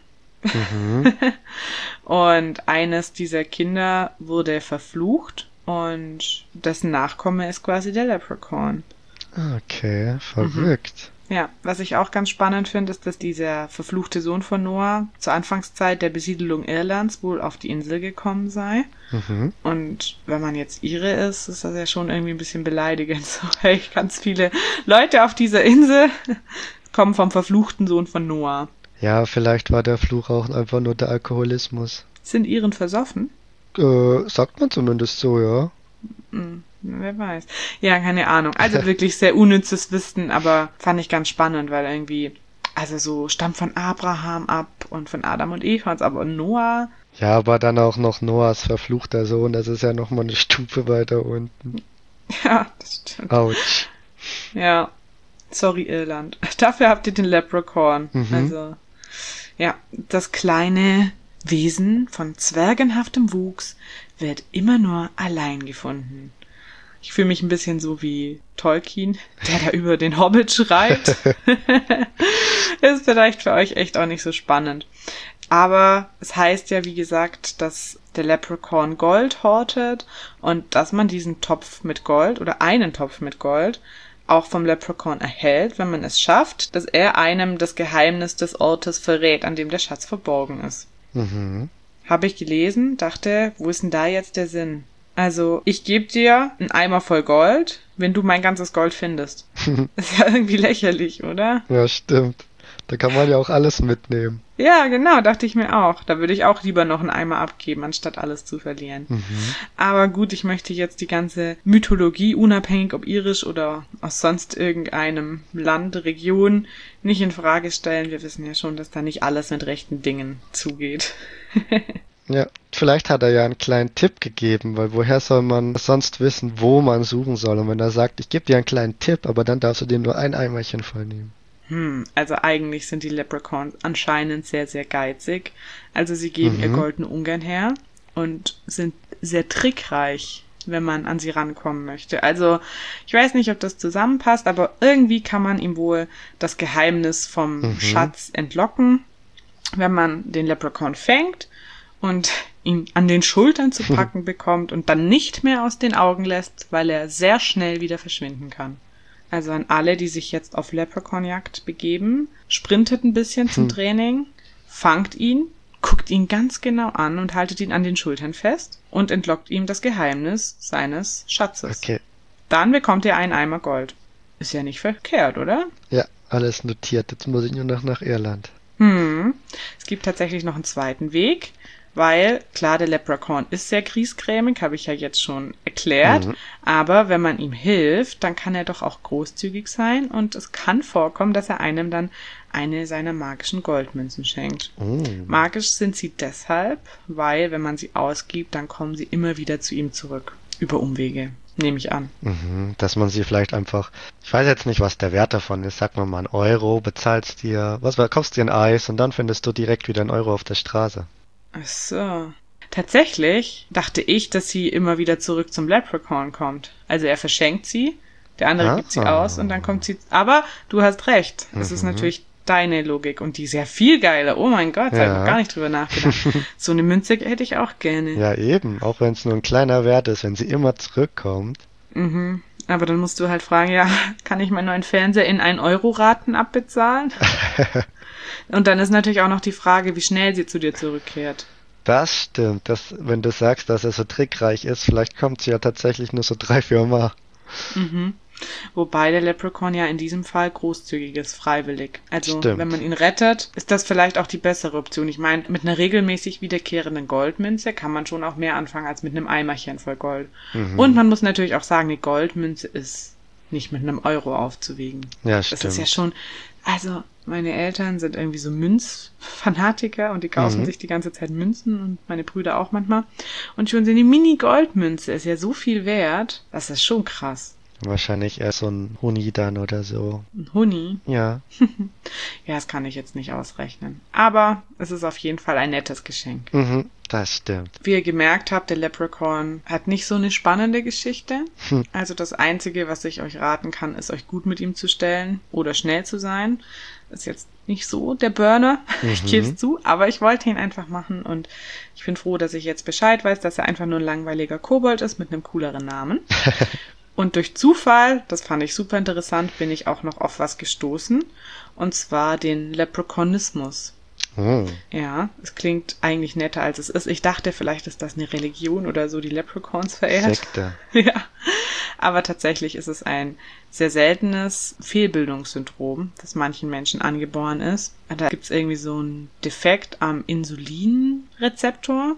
Speaker 2: Und eines dieser Kinder wurde verflucht und dessen Nachkomme ist quasi der Leprechaun.
Speaker 1: Okay, verrückt.
Speaker 2: Ja, was ich auch ganz spannend finde, ist, dass dieser verfluchte Sohn von Noah zur Anfangszeit der Besiedelung Irlands wohl auf die Insel gekommen sei. Und wenn man jetzt Ire ist das ja schon irgendwie ein bisschen beleidigend. So, hey, ganz viele Leute auf dieser Insel kommen vom verfluchten Sohn von Noah.
Speaker 1: Ja, vielleicht war der Fluch auch einfach nur der Alkoholismus.
Speaker 2: Sind Iren versoffen?
Speaker 1: Sagt man zumindest so, ja.
Speaker 2: Wer weiß. Ja, keine Ahnung. Also wirklich sehr unnützes Wissen, aber fand ich ganz spannend, weil irgendwie, also so stammt von Abraham ab und von Adam und Eva, aber Noah.
Speaker 1: Ja, aber dann auch noch Noahs verfluchter Sohn, das ist ja nochmal eine Stufe weiter unten.
Speaker 2: Ja, das stimmt.
Speaker 1: Autsch.
Speaker 2: Ja, sorry Irland. Dafür habt ihr den Leprechaun. Also, ja, das kleine Wesen von zwergenhaftem Wuchs wird immer nur allein gefunden. Ich fühle mich ein bisschen so wie Tolkien, der da über den Hobbit schreibt. Ist vielleicht für euch echt auch nicht so spannend. Aber es heißt ja, wie gesagt, dass der Leprechaun Gold hortet und dass man diesen Topf mit Gold oder einen Topf mit Gold auch vom Leprechaun erhält, wenn man es schafft, dass er einem das Geheimnis des Ortes verrät, an dem der Schatz verborgen ist. Habe ich gelesen, dachte, wo ist denn da jetzt der Sinn? Also, ich gebe dir einen Eimer voll Gold, wenn du mein ganzes Gold findest. Ist ja irgendwie lächerlich, oder?
Speaker 1: Ja, stimmt. Da kann man ja auch alles mitnehmen.
Speaker 2: Ja, genau, dachte ich mir auch. Da würde ich auch lieber noch einen Eimer abgeben, anstatt alles zu verlieren. Aber gut, ich möchte jetzt die ganze Mythologie, unabhängig ob irisch oder aus sonst irgendeinem Land, Region, nicht in Frage stellen. Wir wissen ja schon, dass da nicht alles mit rechten Dingen zugeht.
Speaker 1: Ja, vielleicht hat er ja einen kleinen Tipp gegeben, weil woher soll man sonst wissen, wo man suchen soll? Und wenn er sagt, ich gebe dir einen kleinen Tipp, aber dann darfst du dem nur ein Eimerchen voll nehmen.
Speaker 2: Also eigentlich sind die Leprechauns anscheinend sehr, sehr geizig. Also sie geben ihr Gold nur ungern her und sind sehr trickreich, wenn man an sie rankommen möchte. Also ich weiß nicht, ob das zusammenpasst, aber irgendwie kann man ihm wohl das Geheimnis vom Schatz entlocken, wenn man den Leprechaun fängt und ihn an den Schultern zu packen bekommt und dann nicht mehr aus den Augen lässt, weil er sehr schnell wieder verschwinden kann. Also an alle, die sich jetzt auf Leprechaun-Jagd begeben, sprintet ein bisschen zum Training, fangt ihn guckt ihn ganz genau an und haltet ihn an den Schultern fest und entlockt ihm das Geheimnis seines Schatzes.
Speaker 1: Okay.
Speaker 2: Dann bekommt er einen Eimer Gold. Ist ja nicht verkehrt, oder?
Speaker 1: Ja, alles notiert. Jetzt muss ich nur noch nach Irland.
Speaker 2: Es gibt tatsächlich noch einen zweiten Weg, weil, klar, der Leprechaun ist sehr griesgrämig, habe ich ja jetzt schon erklärt, aber wenn man ihm hilft, dann kann er doch auch großzügig sein und es kann vorkommen, dass er einem dann eine seiner magischen Goldmünzen schenkt. Magisch sind sie deshalb, weil, wenn man sie ausgibt, dann kommen sie immer wieder zu ihm zurück. Über Umwege, nehme ich an.
Speaker 1: Dass man sie vielleicht einfach, ich weiß jetzt nicht, was der Wert davon ist, sag mal 1 Euro, bezahlst dir, kaufst dir ein Eis und dann findest du direkt wieder 1 Euro auf der Straße.
Speaker 2: Ach so. Tatsächlich dachte ich, dass sie immer wieder zurück zum Leprechaun kommt. Also er verschenkt sie, der andere gibt sie aus und dann kommt sie. Aber du hast recht. Das ist natürlich deine Logik und die ist ja viel geiler. Oh mein Gott, da habe ich gar nicht drüber nachgedacht. So eine Münze hätte ich auch gerne.
Speaker 1: Ja, eben. Auch wenn es nur ein kleiner Wert ist, wenn sie immer zurückkommt.
Speaker 2: Aber dann musst du halt fragen, ja, kann ich meinen neuen Fernseher in 1-Euro-Raten abbezahlen? Und dann ist natürlich auch noch die Frage, wie schnell sie zu dir zurückkehrt.
Speaker 1: Das stimmt. Wenn du sagst, dass er so trickreich ist, vielleicht kommt sie ja tatsächlich nur so 3-4 Mal.
Speaker 2: Wobei der Leprechaun ja in diesem Fall großzügig ist, freiwillig. Also
Speaker 1: Stimmt.
Speaker 2: wenn man ihn rettet, ist das vielleicht auch die bessere Option. Ich meine, mit einer regelmäßig wiederkehrenden Goldmünze kann man schon auch mehr anfangen als mit einem Eimerchen voll Gold. Und man muss natürlich auch sagen, eine Goldmünze ist nicht mit 1 Euro aufzuwiegen.
Speaker 1: Ja, stimmt.
Speaker 2: Das ist ja schon, also meine Eltern sind irgendwie so Münzfanatiker und die kaufen sich die ganze Zeit Münzen und meine Brüder auch manchmal. Und schon so eine Mini-Goldmünze ist ja so viel wert, das ist schon krass.
Speaker 1: Wahrscheinlich eher so ein Huni dann oder so.
Speaker 2: Ein Huni?
Speaker 1: Ja.
Speaker 2: Ja, das kann ich jetzt nicht ausrechnen. Aber es ist auf jeden Fall ein nettes Geschenk.
Speaker 1: Das stimmt.
Speaker 2: Wie ihr gemerkt habt, der Leprechaun hat nicht so eine spannende Geschichte. Also das Einzige, was ich euch raten kann, ist, euch gut mit ihm zu stellen oder schnell zu sein. Ist jetzt nicht so der Burner, ich gebe es zu, aber ich wollte ihn einfach machen und ich bin froh, dass ich jetzt Bescheid weiß, dass er einfach nur ein langweiliger Kobold ist mit einem cooleren Namen. Und durch Zufall, das fand ich super interessant, bin ich auch noch auf was gestoßen. Und zwar den Leprechaunismus. Ja, es klingt eigentlich netter, als es ist. Ich dachte, vielleicht ist das eine Religion oder so, die Leprechauns verehrt.
Speaker 1: Sekte.
Speaker 2: Ja, aber tatsächlich ist es ein sehr seltenes Fehlbildungssyndrom, das manchen Menschen angeboren ist. Da gibt es irgendwie so einen Defekt am Insulinrezeptor.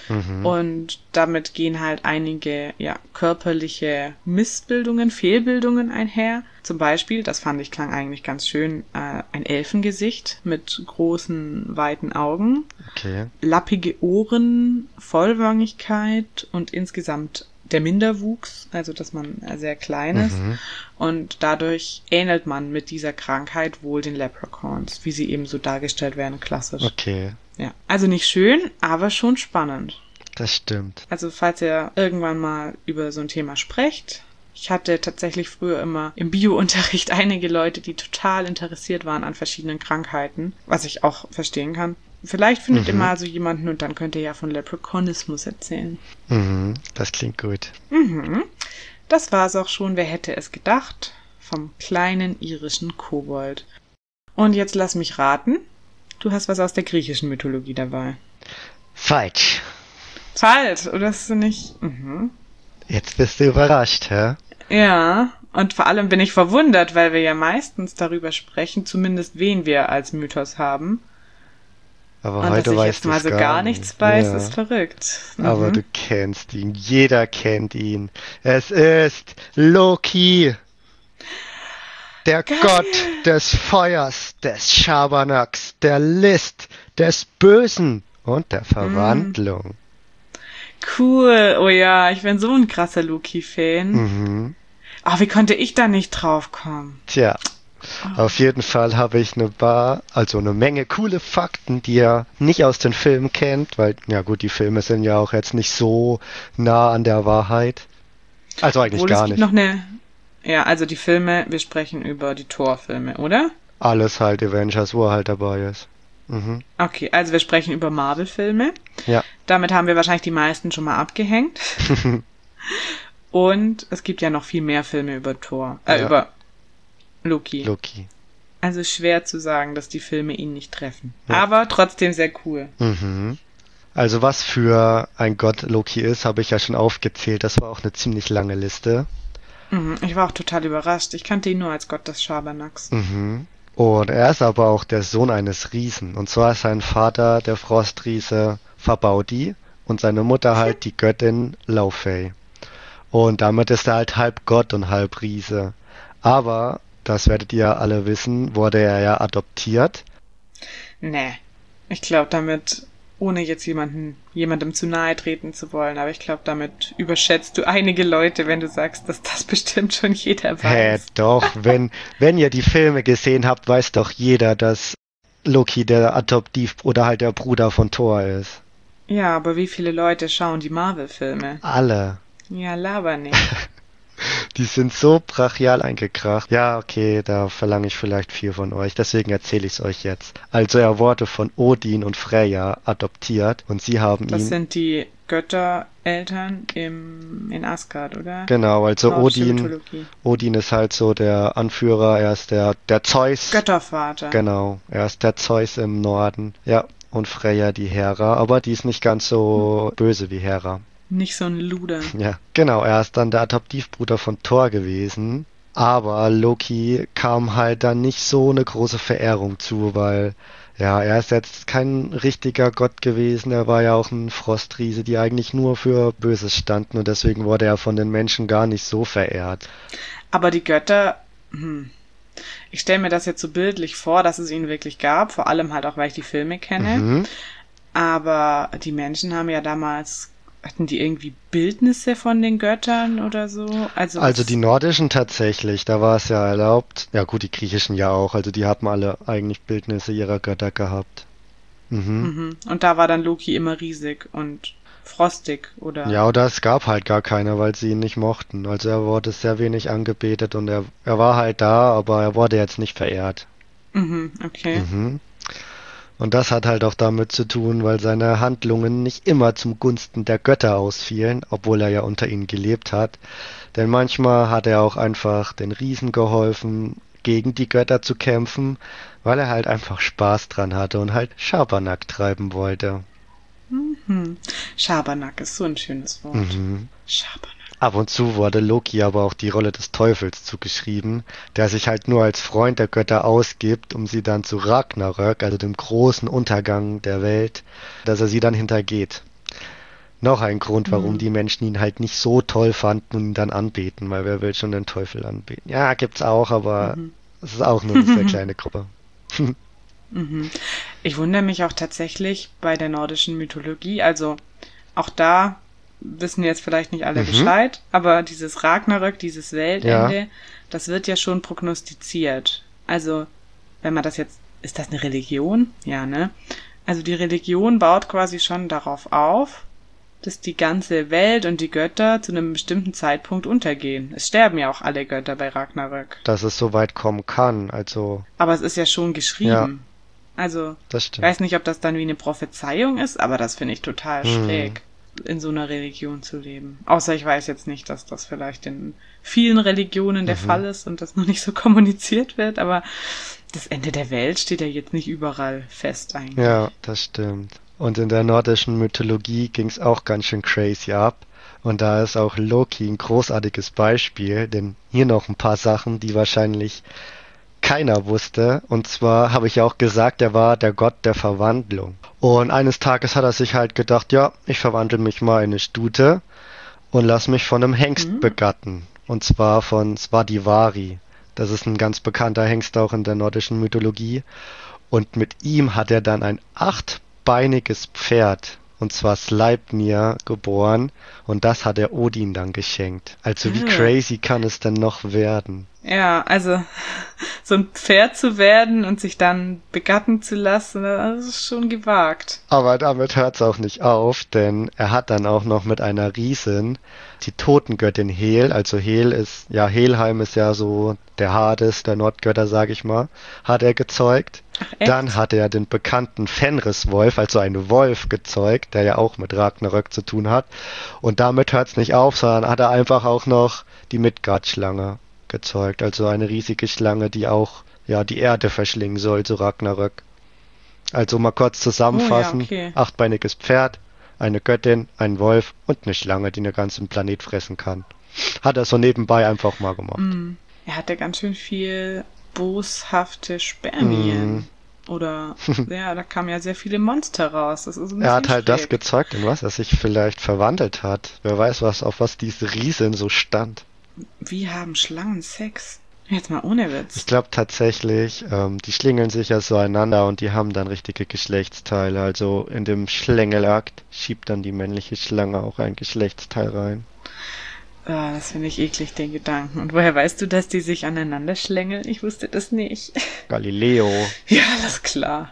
Speaker 2: Und damit gehen halt einige körperliche Missbildungen, Fehlbildungen einher. Zum Beispiel, das fand ich klang eigentlich ganz schön, ein Elfengesicht mit großen, weiten Augen, lappige Ohren, Vollwangigkeit und insgesamt der Minderwuchs, also dass man sehr klein ist. Und dadurch ähnelt man mit dieser Krankheit wohl den Leprechauns, wie sie eben so dargestellt werden, klassisch.
Speaker 1: Okay.
Speaker 2: Ja, also nicht schön, aber schon spannend.
Speaker 1: Das stimmt.
Speaker 2: Also falls ihr irgendwann mal über so ein Thema sprecht, ich hatte tatsächlich früher immer im Bio-Unterricht einige Leute, die total interessiert waren an verschiedenen Krankheiten, was ich auch verstehen kann. Vielleicht findet ihr mal so jemanden und dann könnt ihr ja von Leprechaunismus erzählen.
Speaker 1: Das klingt gut.
Speaker 2: Das war's auch schon, wer hätte es gedacht, vom kleinen irischen Kobold. Und jetzt lass mich raten. Du hast was aus der griechischen Mythologie dabei.
Speaker 1: Falsch.
Speaker 2: Falsch, oder hast du nicht?
Speaker 1: Jetzt bist du überrascht, hä?
Speaker 2: Ja, und vor allem bin ich verwundert, weil wir ja meistens darüber sprechen, zumindest wen wir als Mythos haben.
Speaker 1: Aber
Speaker 2: und
Speaker 1: heute
Speaker 2: dass ich
Speaker 1: weißt
Speaker 2: jetzt mal so gar nichts weiß, ist verrückt.
Speaker 1: Aber du kennst ihn, jeder kennt ihn. Es ist Loki. Der Gott des Feuers, des Schabernacks, der List, des Bösen und der Verwandlung.
Speaker 2: Cool, oh ja, ich bin so ein krasser Loki-Fan. Wie konnte ich da nicht drauf kommen?
Speaker 1: Tja, auf jeden Fall habe ich eine Menge coole Fakten, die ihr nicht aus den Filmen kennt, weil, ja gut, die Filme sind ja auch jetzt nicht so nah an der Wahrheit. Also eigentlich gar nicht.
Speaker 2: Ja, also die Filme, wir sprechen über die Thor-Filme, oder?
Speaker 1: Alles halt Avengers, wo er halt dabei ist.
Speaker 2: Okay, also wir sprechen über Marvel-Filme.
Speaker 1: Ja.
Speaker 2: Damit haben wir wahrscheinlich die meisten schon mal abgehängt. Und es gibt ja noch viel mehr Filme über Thor, über Loki. Also schwer zu sagen, dass die Filme ihn nicht treffen.
Speaker 1: Ja.
Speaker 2: Aber trotzdem sehr cool.
Speaker 1: Mhm. Also was für ein Gott Loki ist, habe ich ja schon aufgezählt. Das war auch eine ziemlich lange Liste.
Speaker 2: Ich war auch total überrascht. Ich kannte ihn nur als Gott des Schabernacks.
Speaker 1: Mhm. Und er ist aber auch der Sohn eines Riesen. Und zwar ist sein Vater der Frostriese Fabaudi und seine Mutter halt die Göttin Laufey. Und damit ist er halt halb Gott und halb Riese. Aber, das werdet ihr alle wissen, wurde er ja adoptiert.
Speaker 2: Nee. Ich glaube damit, ohne jetzt jemandem zu nahe treten zu wollen, aber ich glaube, damit überschätzt du einige Leute, wenn du sagst, dass das bestimmt schon jeder weiß.
Speaker 1: Doch, wenn ihr die Filme gesehen habt, weiß doch jeder, dass Loki der Adoptiv- oder halt der Bruder von Thor ist.
Speaker 2: Ja, aber wie viele Leute schauen die Marvel-Filme?
Speaker 1: Alle.
Speaker 2: Ja, laber nicht.
Speaker 1: Die sind so brachial eingekracht. Ja, okay, da verlange ich vielleicht viel von euch, deswegen erzähle ich es euch jetzt. Also er wurde von Odin und Freya adoptiert und sie haben
Speaker 2: Das
Speaker 1: ihn...
Speaker 2: sind die Göttereltern in Asgard, oder?
Speaker 1: Genau, also
Speaker 2: Nordische Mythologie.
Speaker 1: Odin ist halt so der Anführer, er ist der Zeus.
Speaker 2: Göttervater.
Speaker 1: Genau, er ist der Zeus im Norden. Ja, und Freya die Hera, aber die ist nicht ganz so böse wie Hera.
Speaker 2: Nicht so ein Luder.
Speaker 1: Ja, genau, er ist dann der Adoptivbruder von Thor gewesen. Aber Loki kam halt dann nicht so eine große Verehrung zu, weil, ja, er ist jetzt kein richtiger Gott gewesen. Er war ja auch ein Frostriese, die eigentlich nur für Böses standen und deswegen wurde er von den Menschen gar nicht so verehrt.
Speaker 2: Aber die Götter, ich stelle mir das jetzt so bildlich vor, dass es ihn wirklich gab, vor allem halt auch, weil ich die Filme kenne. Aber die Menschen haben ja damals, hatten die irgendwie Bildnisse von den Göttern oder so?
Speaker 1: Also die nordischen tatsächlich, da war es ja erlaubt. Ja gut, die griechischen ja auch, also die hatten alle eigentlich Bildnisse ihrer Götter gehabt.
Speaker 2: Und da war dann Loki immer riesig und frostig, oder?
Speaker 1: Ja, oder es gab halt gar keine, weil sie ihn nicht mochten. Also er wurde sehr wenig angebetet und er war halt da, aber er wurde jetzt nicht verehrt.
Speaker 2: Okay.
Speaker 1: Und das hat halt auch damit zu tun, weil seine Handlungen nicht immer zum Gunsten der Götter ausfielen, obwohl er ja unter ihnen gelebt hat. Denn manchmal hat er auch einfach den Riesen geholfen, gegen die Götter zu kämpfen, weil er halt einfach Spaß dran hatte und halt Schabernack treiben wollte.
Speaker 2: Schabernack ist so ein schönes Wort. Schabernack.
Speaker 1: Ab und zu wurde Loki aber auch die Rolle des Teufels zugeschrieben, der sich halt nur als Freund der Götter ausgibt, um sie dann zu Ragnarök, also dem großen Untergang der Welt, dass er sie dann hintergeht. Noch ein Grund, warum die Menschen ihn halt nicht so toll fanden und ihn dann anbeten, weil wer will schon den Teufel anbeten? Ja, gibt's auch, aber es ist auch nur eine sehr kleine Gruppe.
Speaker 2: Ich wundere mich auch tatsächlich bei der nordischen Mythologie, also auch da wissen jetzt vielleicht nicht alle Bescheid, aber dieses Ragnarök, dieses Weltende, das wird ja schon prognostiziert. Also, wenn man das jetzt, ist das eine Religion? Ja, ne? Also die Religion baut quasi schon darauf auf, dass die ganze Welt und die Götter zu einem bestimmten Zeitpunkt untergehen. Es sterben ja auch alle Götter bei Ragnarök.
Speaker 1: Dass es so weit kommen kann, also...
Speaker 2: Aber es ist ja schon geschrieben.
Speaker 1: Ja,
Speaker 2: also,
Speaker 1: das
Speaker 2: ich
Speaker 1: stimmt.
Speaker 2: weiß nicht, ob das dann wie eine Prophezeiung ist, aber das finde ich total schräg, in so einer Religion zu leben. Außer ich weiß jetzt nicht, dass das vielleicht in vielen Religionen der Fall ist und das noch nicht so kommuniziert wird, aber das Ende der Welt steht ja jetzt nicht überall fest eigentlich.
Speaker 1: Ja, das stimmt. Und in der nordischen Mythologie ging's auch ganz schön crazy ab. Und da ist auch Loki ein großartiges Beispiel, denn hier noch ein paar Sachen, die wahrscheinlich keiner wusste. Und zwar habe ich ja auch gesagt, er war der Gott der Verwandlung. Und eines Tages hat er sich halt gedacht, ja, ich verwandle mich mal in eine Stute und lass mich von einem Hengst begatten. Und zwar von Svadivari. Das ist ein ganz bekannter Hengst auch in der nordischen Mythologie. Und mit ihm hat er dann ein 8-beiniges Pferd, und zwar Sleipnir, geboren. Und das hat er Odin dann geschenkt. Also wie crazy kann es denn noch werden?
Speaker 2: Ja, also so ein Pferd zu werden und sich dann begatten zu lassen, das ist schon gewagt.
Speaker 1: Aber damit hört's auch nicht auf, denn er hat dann auch noch mit einer Riesin, die Totengöttin Hel, also Hel ist, ja, Helheim ist ja so der Hades der Nordgötter, sag ich mal, hat er gezeugt.
Speaker 2: Ach, echt?
Speaker 1: Dann hat er den bekannten Fenriswolf, also einen Wolf gezeugt, der ja auch mit Ragnarök zu tun hat. Und damit hört's nicht auf, sondern hat er einfach auch noch die Midgard-Schlange gezeugt, also eine riesige Schlange, die auch ja, die Erde verschlingen soll zu Ragnarök. Also mal kurz zusammenfassen.
Speaker 2: Okay.
Speaker 1: Achtbeiniges Pferd, eine Göttin, ein Wolf und eine Schlange, die den ganzen Planet fressen kann. Hat er so nebenbei einfach mal gemacht.
Speaker 2: Er hatte ganz schön viel boshafte
Speaker 1: Mm.
Speaker 2: Spermien. Oder, ja, da kamen ja sehr viele Monster raus. Das ist ein
Speaker 1: Er
Speaker 2: bisschen
Speaker 1: hat halt das
Speaker 2: schräg.
Speaker 1: gezeugt, in was er sich vielleicht verwandelt hat. Wer weiß, auf was diese Riesin so stand.
Speaker 2: Wie haben Schlangen Sex? Jetzt mal ohne
Speaker 1: Ich
Speaker 2: Witz.
Speaker 1: glaube tatsächlich, die schlingeln sich ja so einander und die haben dann richtige Geschlechtsteile. Also in dem Schlängelakt schiebt dann die männliche Schlange auch ein Geschlechtsteil rein.
Speaker 2: Das finde ich eklig, den Gedanken. Und woher weißt du, dass die sich aneinander schlängeln? Ich wusste das nicht.
Speaker 1: Galileo.
Speaker 2: Ja, alles klar.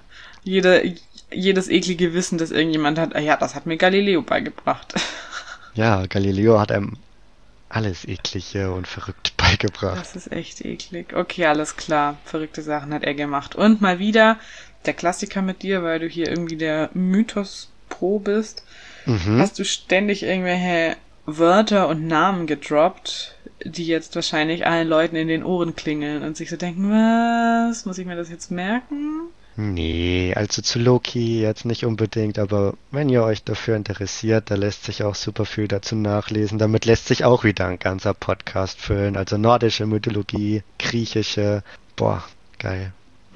Speaker 2: Jedes eklige Wissen, das irgendjemand hat, ja, das hat mir Galileo beigebracht.
Speaker 1: Ja, Galileo hat einem alles Eklige und verrückt beigebracht.
Speaker 2: Das ist echt eklig. Okay, alles klar. Verrückte Sachen hat er gemacht. Und mal wieder der Klassiker mit dir, weil du hier irgendwie der Mythos Pro bist.
Speaker 1: Mhm.
Speaker 2: Hast du ständig irgendwelche Wörter und Namen gedroppt, die jetzt wahrscheinlich allen Leuten in den Ohren klingeln und sich so denken, was? Muss ich mir das jetzt merken?
Speaker 1: Nee, also zu Loki jetzt nicht unbedingt, aber wenn ihr euch dafür interessiert, da lässt sich auch super viel dazu nachlesen. Damit lässt sich auch wieder ein ganzer Podcast füllen. Also nordische Mythologie, griechische, boah, geil.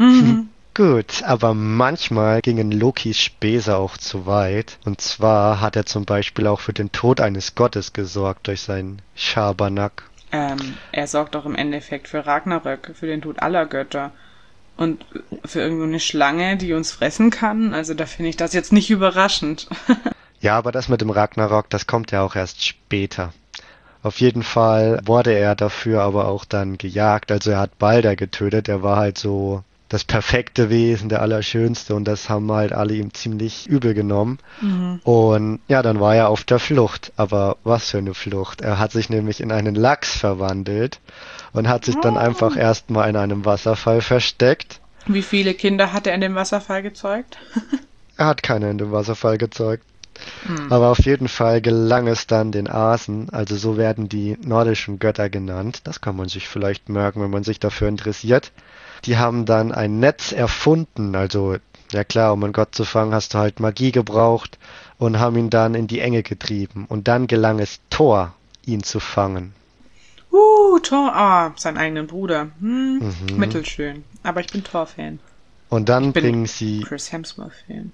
Speaker 1: Gut, aber manchmal gingen Lokis Späße auch zu weit. Und zwar hat er zum Beispiel auch für den Tod eines Gottes gesorgt durch seinen Schabernack.
Speaker 2: Er sorgt doch im Endeffekt für Ragnarök, für den Tod aller Götter. Und für irgendeine Schlange, die uns fressen kann. Also da finde ich das jetzt nicht überraschend.
Speaker 1: Ja, aber das mit dem Ragnarok, das kommt ja auch erst später. Auf jeden Fall wurde er dafür aber auch dann gejagt. Also er hat Balder getötet. Er war halt so das perfekte Wesen, der Allerschönste. Und das haben halt alle ihm ziemlich übel genommen. Und ja, dann war er auf der Flucht. Aber was für eine Flucht. Er hat sich nämlich in einen Lachs verwandelt und hat sich dann einfach erstmal in einem Wasserfall versteckt.
Speaker 2: Wie viele Kinder hat er in dem Wasserfall gezeugt?
Speaker 1: Er hat keine in dem Wasserfall gezeugt. Aber auf jeden Fall gelang es dann den Asen, also so werden die nordischen Götter genannt. Das kann man sich vielleicht merken, wenn man sich dafür interessiert. Die haben dann ein Netz erfunden, also ja klar, um einen Gott zu fangen, hast du halt Magie gebraucht und haben ihn dann in die Enge getrieben. Und dann gelang es Thor, ihn zu fangen.
Speaker 2: Thor, seinen eigenen Bruder. Mittelschön. Aber ich bin Thor-Fan.
Speaker 1: Und dann
Speaker 2: Ich bin
Speaker 1: bringen sie,
Speaker 2: Chris Hemsworth-Fan.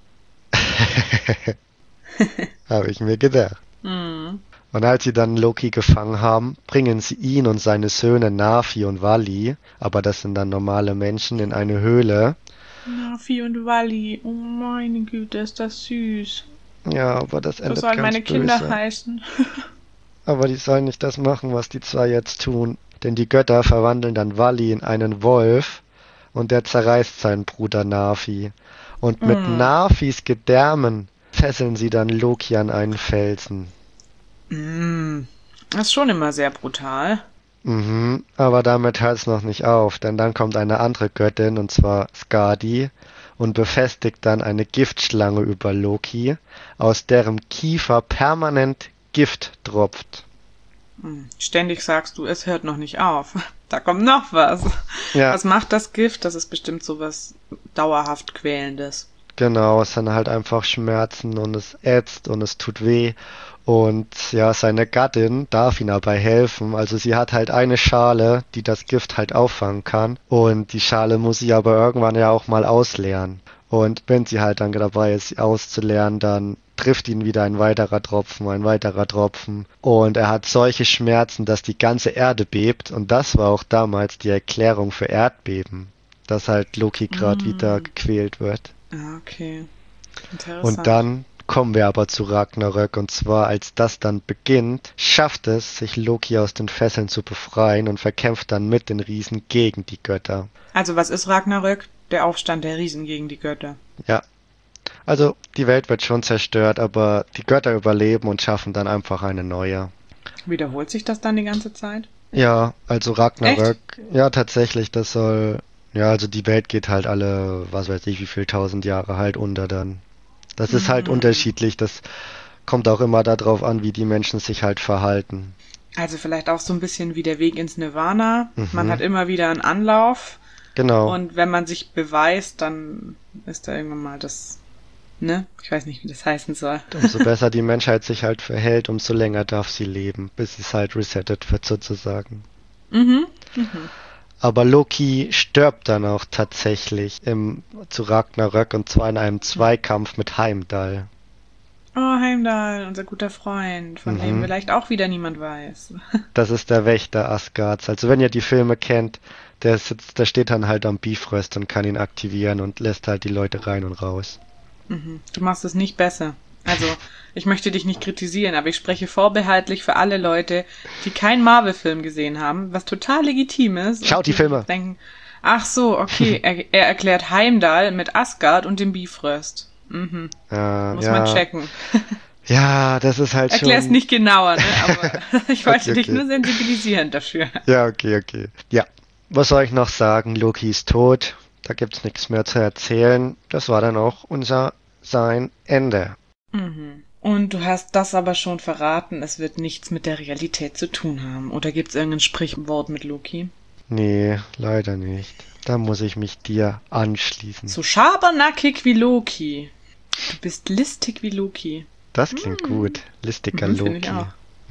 Speaker 1: habe ich mir gedacht. Und als sie dann Loki gefangen haben, bringen sie ihn und seine Söhne Nafi und Vali, aber das sind dann normale Menschen, in eine Höhle.
Speaker 2: Nafi und Wally. Oh meine Güte, ist das süß.
Speaker 1: Ja, aber das
Speaker 2: So
Speaker 1: endet
Speaker 2: sollen
Speaker 1: ganz
Speaker 2: meine Kinder
Speaker 1: böse.
Speaker 2: heißen.
Speaker 1: Aber die sollen nicht das machen, was die zwei jetzt tun. Denn die Götter verwandeln dann Vali in einen Wolf und der zerreißt seinen Bruder Nafi. Und mit Nafis Gedärmen fesseln sie dann Loki an einen Felsen.
Speaker 2: Das ist schon immer sehr brutal.
Speaker 1: Aber damit hört es noch nicht auf, denn dann kommt eine andere Göttin, und zwar Skadi, und befestigt dann eine Giftschlange über Loki, aus deren Kiefer permanent Gift tropft.
Speaker 2: Ständig sagst du, es hört noch nicht auf. Da kommt noch was.
Speaker 1: Ja,
Speaker 2: Was macht das Gift? Das ist bestimmt sowas dauerhaft Quälendes.
Speaker 1: genau, es sind halt einfach Schmerzen und es ätzt und es tut weh. Und ja, seine Gattin darf ihm dabei helfen. Also sie hat halt eine Schale, die das Gift halt auffangen kann. Und die Schale muss sie aber irgendwann ja auch mal ausleeren. Und wenn sie halt dann dabei ist, sie auszuleeren, dann trifft ihn wieder ein weiterer Tropfen, ein weiterer Tropfen. Und er hat solche Schmerzen, dass die ganze Erde bebt. Und das war auch damals die Erklärung für Erdbeben, dass halt Loki gerade wieder gequält wird.
Speaker 2: Ah, okay. Interessant.
Speaker 1: Und dann kommen wir aber zu Ragnarök, und zwar als das dann beginnt, schafft es, sich Loki aus den Fesseln zu befreien und verkämpft dann mit den Riesen gegen die Götter.
Speaker 2: Also was ist Ragnarök? Der Aufstand der Riesen gegen die Götter.
Speaker 1: Ja, also die Welt wird schon zerstört, aber die Götter überleben und schaffen dann einfach eine neue.
Speaker 2: Wiederholt sich das dann die ganze Zeit?
Speaker 1: Ja, also Ragnarök, ja tatsächlich, das soll, ja also die Welt geht halt alle, was weiß ich, wie viel 1000 Jahre halt unter dann. Das ist halt unterschiedlich, das kommt auch immer darauf an, wie die Menschen sich halt verhalten.
Speaker 2: Also vielleicht auch so ein bisschen wie der Weg ins Nirvana. Man hat immer wieder einen Anlauf,
Speaker 1: Genau.
Speaker 2: Und wenn man sich beweist, dann ist da irgendwann mal das, ne? Ich weiß nicht, wie das heißen soll.
Speaker 1: Umso besser die Menschheit sich halt verhält, umso länger darf sie leben, bis es halt resettet wird sozusagen.
Speaker 2: Mhm.
Speaker 1: Aber Loki stirbt dann auch tatsächlich zu Ragnarök und zwar in einem Zweikampf mit Heimdall.
Speaker 2: Oh, Heimdall, unser guter Freund, von dem
Speaker 1: Mhm.
Speaker 2: vielleicht auch wieder niemand weiß.
Speaker 1: Das ist der Wächter Asgards. Also wenn ihr die Filme kennt, der steht dann halt am Bifrost und kann ihn aktivieren und lässt halt die Leute rein und raus.
Speaker 2: Du machst es nicht besser. Also, ich möchte dich nicht kritisieren, aber ich spreche vorbehaltlich für alle Leute, die keinen Marvel-Film gesehen haben, was total legitim ist.
Speaker 1: Schaut die Filme!
Speaker 2: Denken, ach so, okay, er erklärt Heimdall mit Asgard und dem Bifrost. Muss man checken.
Speaker 1: Ja, das ist halt
Speaker 2: Erklär's
Speaker 1: schon...
Speaker 2: nicht genauer, ne? Aber ich wollte dich
Speaker 1: okay.
Speaker 2: nur sensibilisieren dafür.
Speaker 1: Ja, okay. Ja, was soll ich noch sagen? Loki ist tot. Da gibt's nichts mehr zu erzählen. Das war dann auch sein Ende.
Speaker 2: Und du hast das aber schon verraten, es wird nichts mit der Realität zu tun haben. Oder gibt's irgendein Sprichwort mit Loki?
Speaker 1: Nee, leider nicht. Da muss ich mich dir anschließen.
Speaker 2: So schabernackig wie Loki. Du bist listig wie Loki.
Speaker 1: Das klingt gut. Listiger Loki.
Speaker 2: Finde ich auch.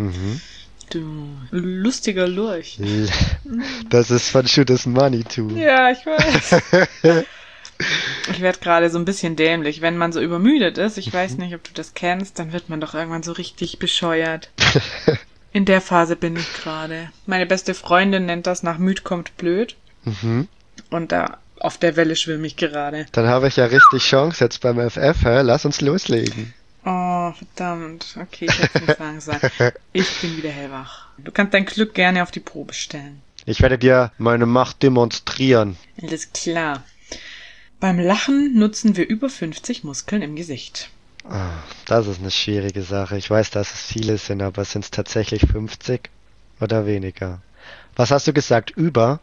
Speaker 2: Du lustiger Lurch.
Speaker 1: Das ist von Shooters Money Too.
Speaker 2: Ja, ich weiß. Ich werde gerade so ein bisschen dämlich. Wenn man so übermüdet ist, ich weiß nicht, ob du das kennst, dann wird man doch irgendwann so richtig bescheuert. In der Phase bin ich gerade. Meine beste Freundin nennt das nach müd kommt blöd. Und da auf der Welle schwimme ich gerade.
Speaker 1: Dann habe ich ja richtig Chance jetzt beim FF, hä? Lass uns loslegen.
Speaker 2: Oh, verdammt. Okay, ich hätte es nicht sagen sollen. Ich bin wieder hellwach. Du kannst dein Glück gerne auf die Probe stellen.
Speaker 1: Ich werde dir meine Macht demonstrieren.
Speaker 2: Alles klar. Beim Lachen nutzen wir über 50 Muskeln im Gesicht.
Speaker 1: Das ist eine schwierige Sache. Ich weiß, dass es viele sind, aber sind es tatsächlich 50 oder weniger? Was hast du gesagt? Über?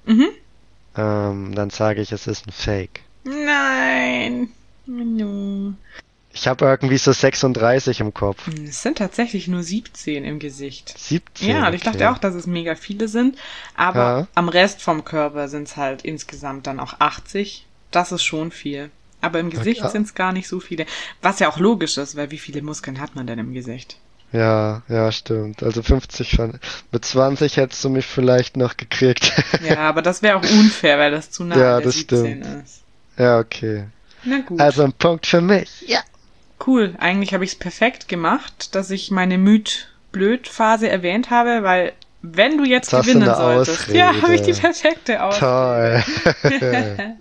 Speaker 1: Dann sage ich, es ist ein Fake.
Speaker 2: Nein. No.
Speaker 1: Ich habe irgendwie so 36 im Kopf.
Speaker 2: Es sind tatsächlich nur 17 im Gesicht.
Speaker 1: 17?
Speaker 2: Ja, und
Speaker 1: okay.
Speaker 2: ich dachte auch, dass es mega viele sind. Aber am Rest vom Körper sind es halt insgesamt dann auch 80. Das ist schon viel. Aber im Gesicht sind es gar nicht so viele. Was ja auch logisch ist, weil wie viele Muskeln hat man denn im Gesicht?
Speaker 1: Ja, stimmt. Also 50 schon. Mit 20 hättest du mich vielleicht noch gekriegt.
Speaker 2: Ja, aber das wäre auch unfair, weil das zu nah
Speaker 1: Ja,
Speaker 2: an der
Speaker 1: das
Speaker 2: 17
Speaker 1: stimmt.
Speaker 2: ist.
Speaker 1: Ja, okay.
Speaker 2: Na gut.
Speaker 1: Also ein Punkt für mich. Ja.
Speaker 2: Cool. Eigentlich habe ich es perfekt gemacht, dass ich meine Müd-Blöd-Phase erwähnt habe, weil wenn du jetzt gewinnen solltest,
Speaker 1: Ausrede.
Speaker 2: ja, habe ich die perfekte Ausrede.
Speaker 1: Toll.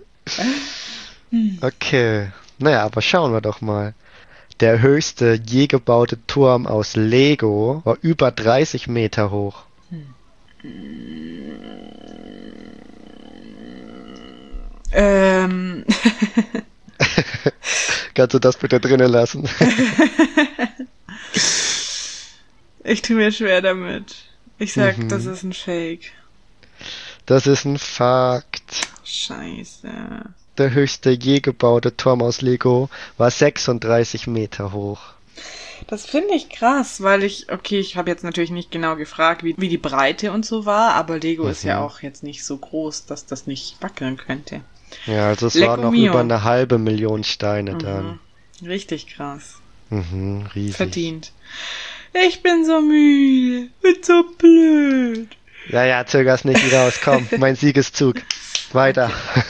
Speaker 1: Okay. Naja, aber schauen wir doch mal. Der höchste je gebaute Turm aus Lego war über 30 Meter hoch. Kannst du das bitte drinnen lassen?
Speaker 2: Ich tue mir schwer damit. Ich sag, das ist ein Fake.
Speaker 1: Das ist ein Fakt.
Speaker 2: Scheiße.
Speaker 1: Der höchste je gebaute Turm aus Lego war 36 Meter hoch.
Speaker 2: Das finde ich krass, weil ich habe jetzt natürlich nicht genau gefragt, wie die Breite und so war, aber Lego ist ja auch jetzt nicht so groß, dass das nicht wackeln könnte.
Speaker 1: Ja, also es
Speaker 2: Lecco
Speaker 1: waren noch
Speaker 2: mio.
Speaker 1: über 500.000 Steine dann.
Speaker 2: Richtig krass.
Speaker 1: Riesig.
Speaker 2: Verdient. Ich bin so müde. Bin so blöd.
Speaker 1: Ja, zöger's nicht wieder aus. Komm, mein Siegeszug. Weiter.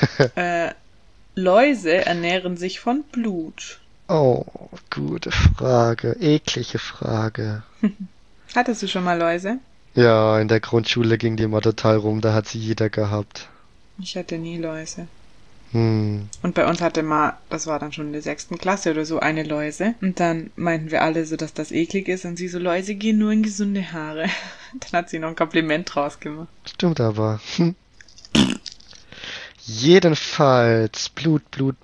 Speaker 2: Läuse ernähren sich von Blut.
Speaker 1: Oh, gute Frage. Eklige Frage.
Speaker 2: Hattest du schon mal Läuse?
Speaker 1: Ja, in der Grundschule ging die immer total rum. Da hat sie jeder gehabt.
Speaker 2: Ich hatte nie Läuse.
Speaker 1: Und
Speaker 2: bei uns hatte mal, das war dann schon in der 6. Klasse oder so, eine Läuse. Und dann meinten wir alle so, dass das eklig ist. Und sie so, Läuse gehen nur in gesunde Haare. Dann hat sie noch ein Kompliment draus gemacht.
Speaker 1: Stimmt aber. Jedenfalls, Blut.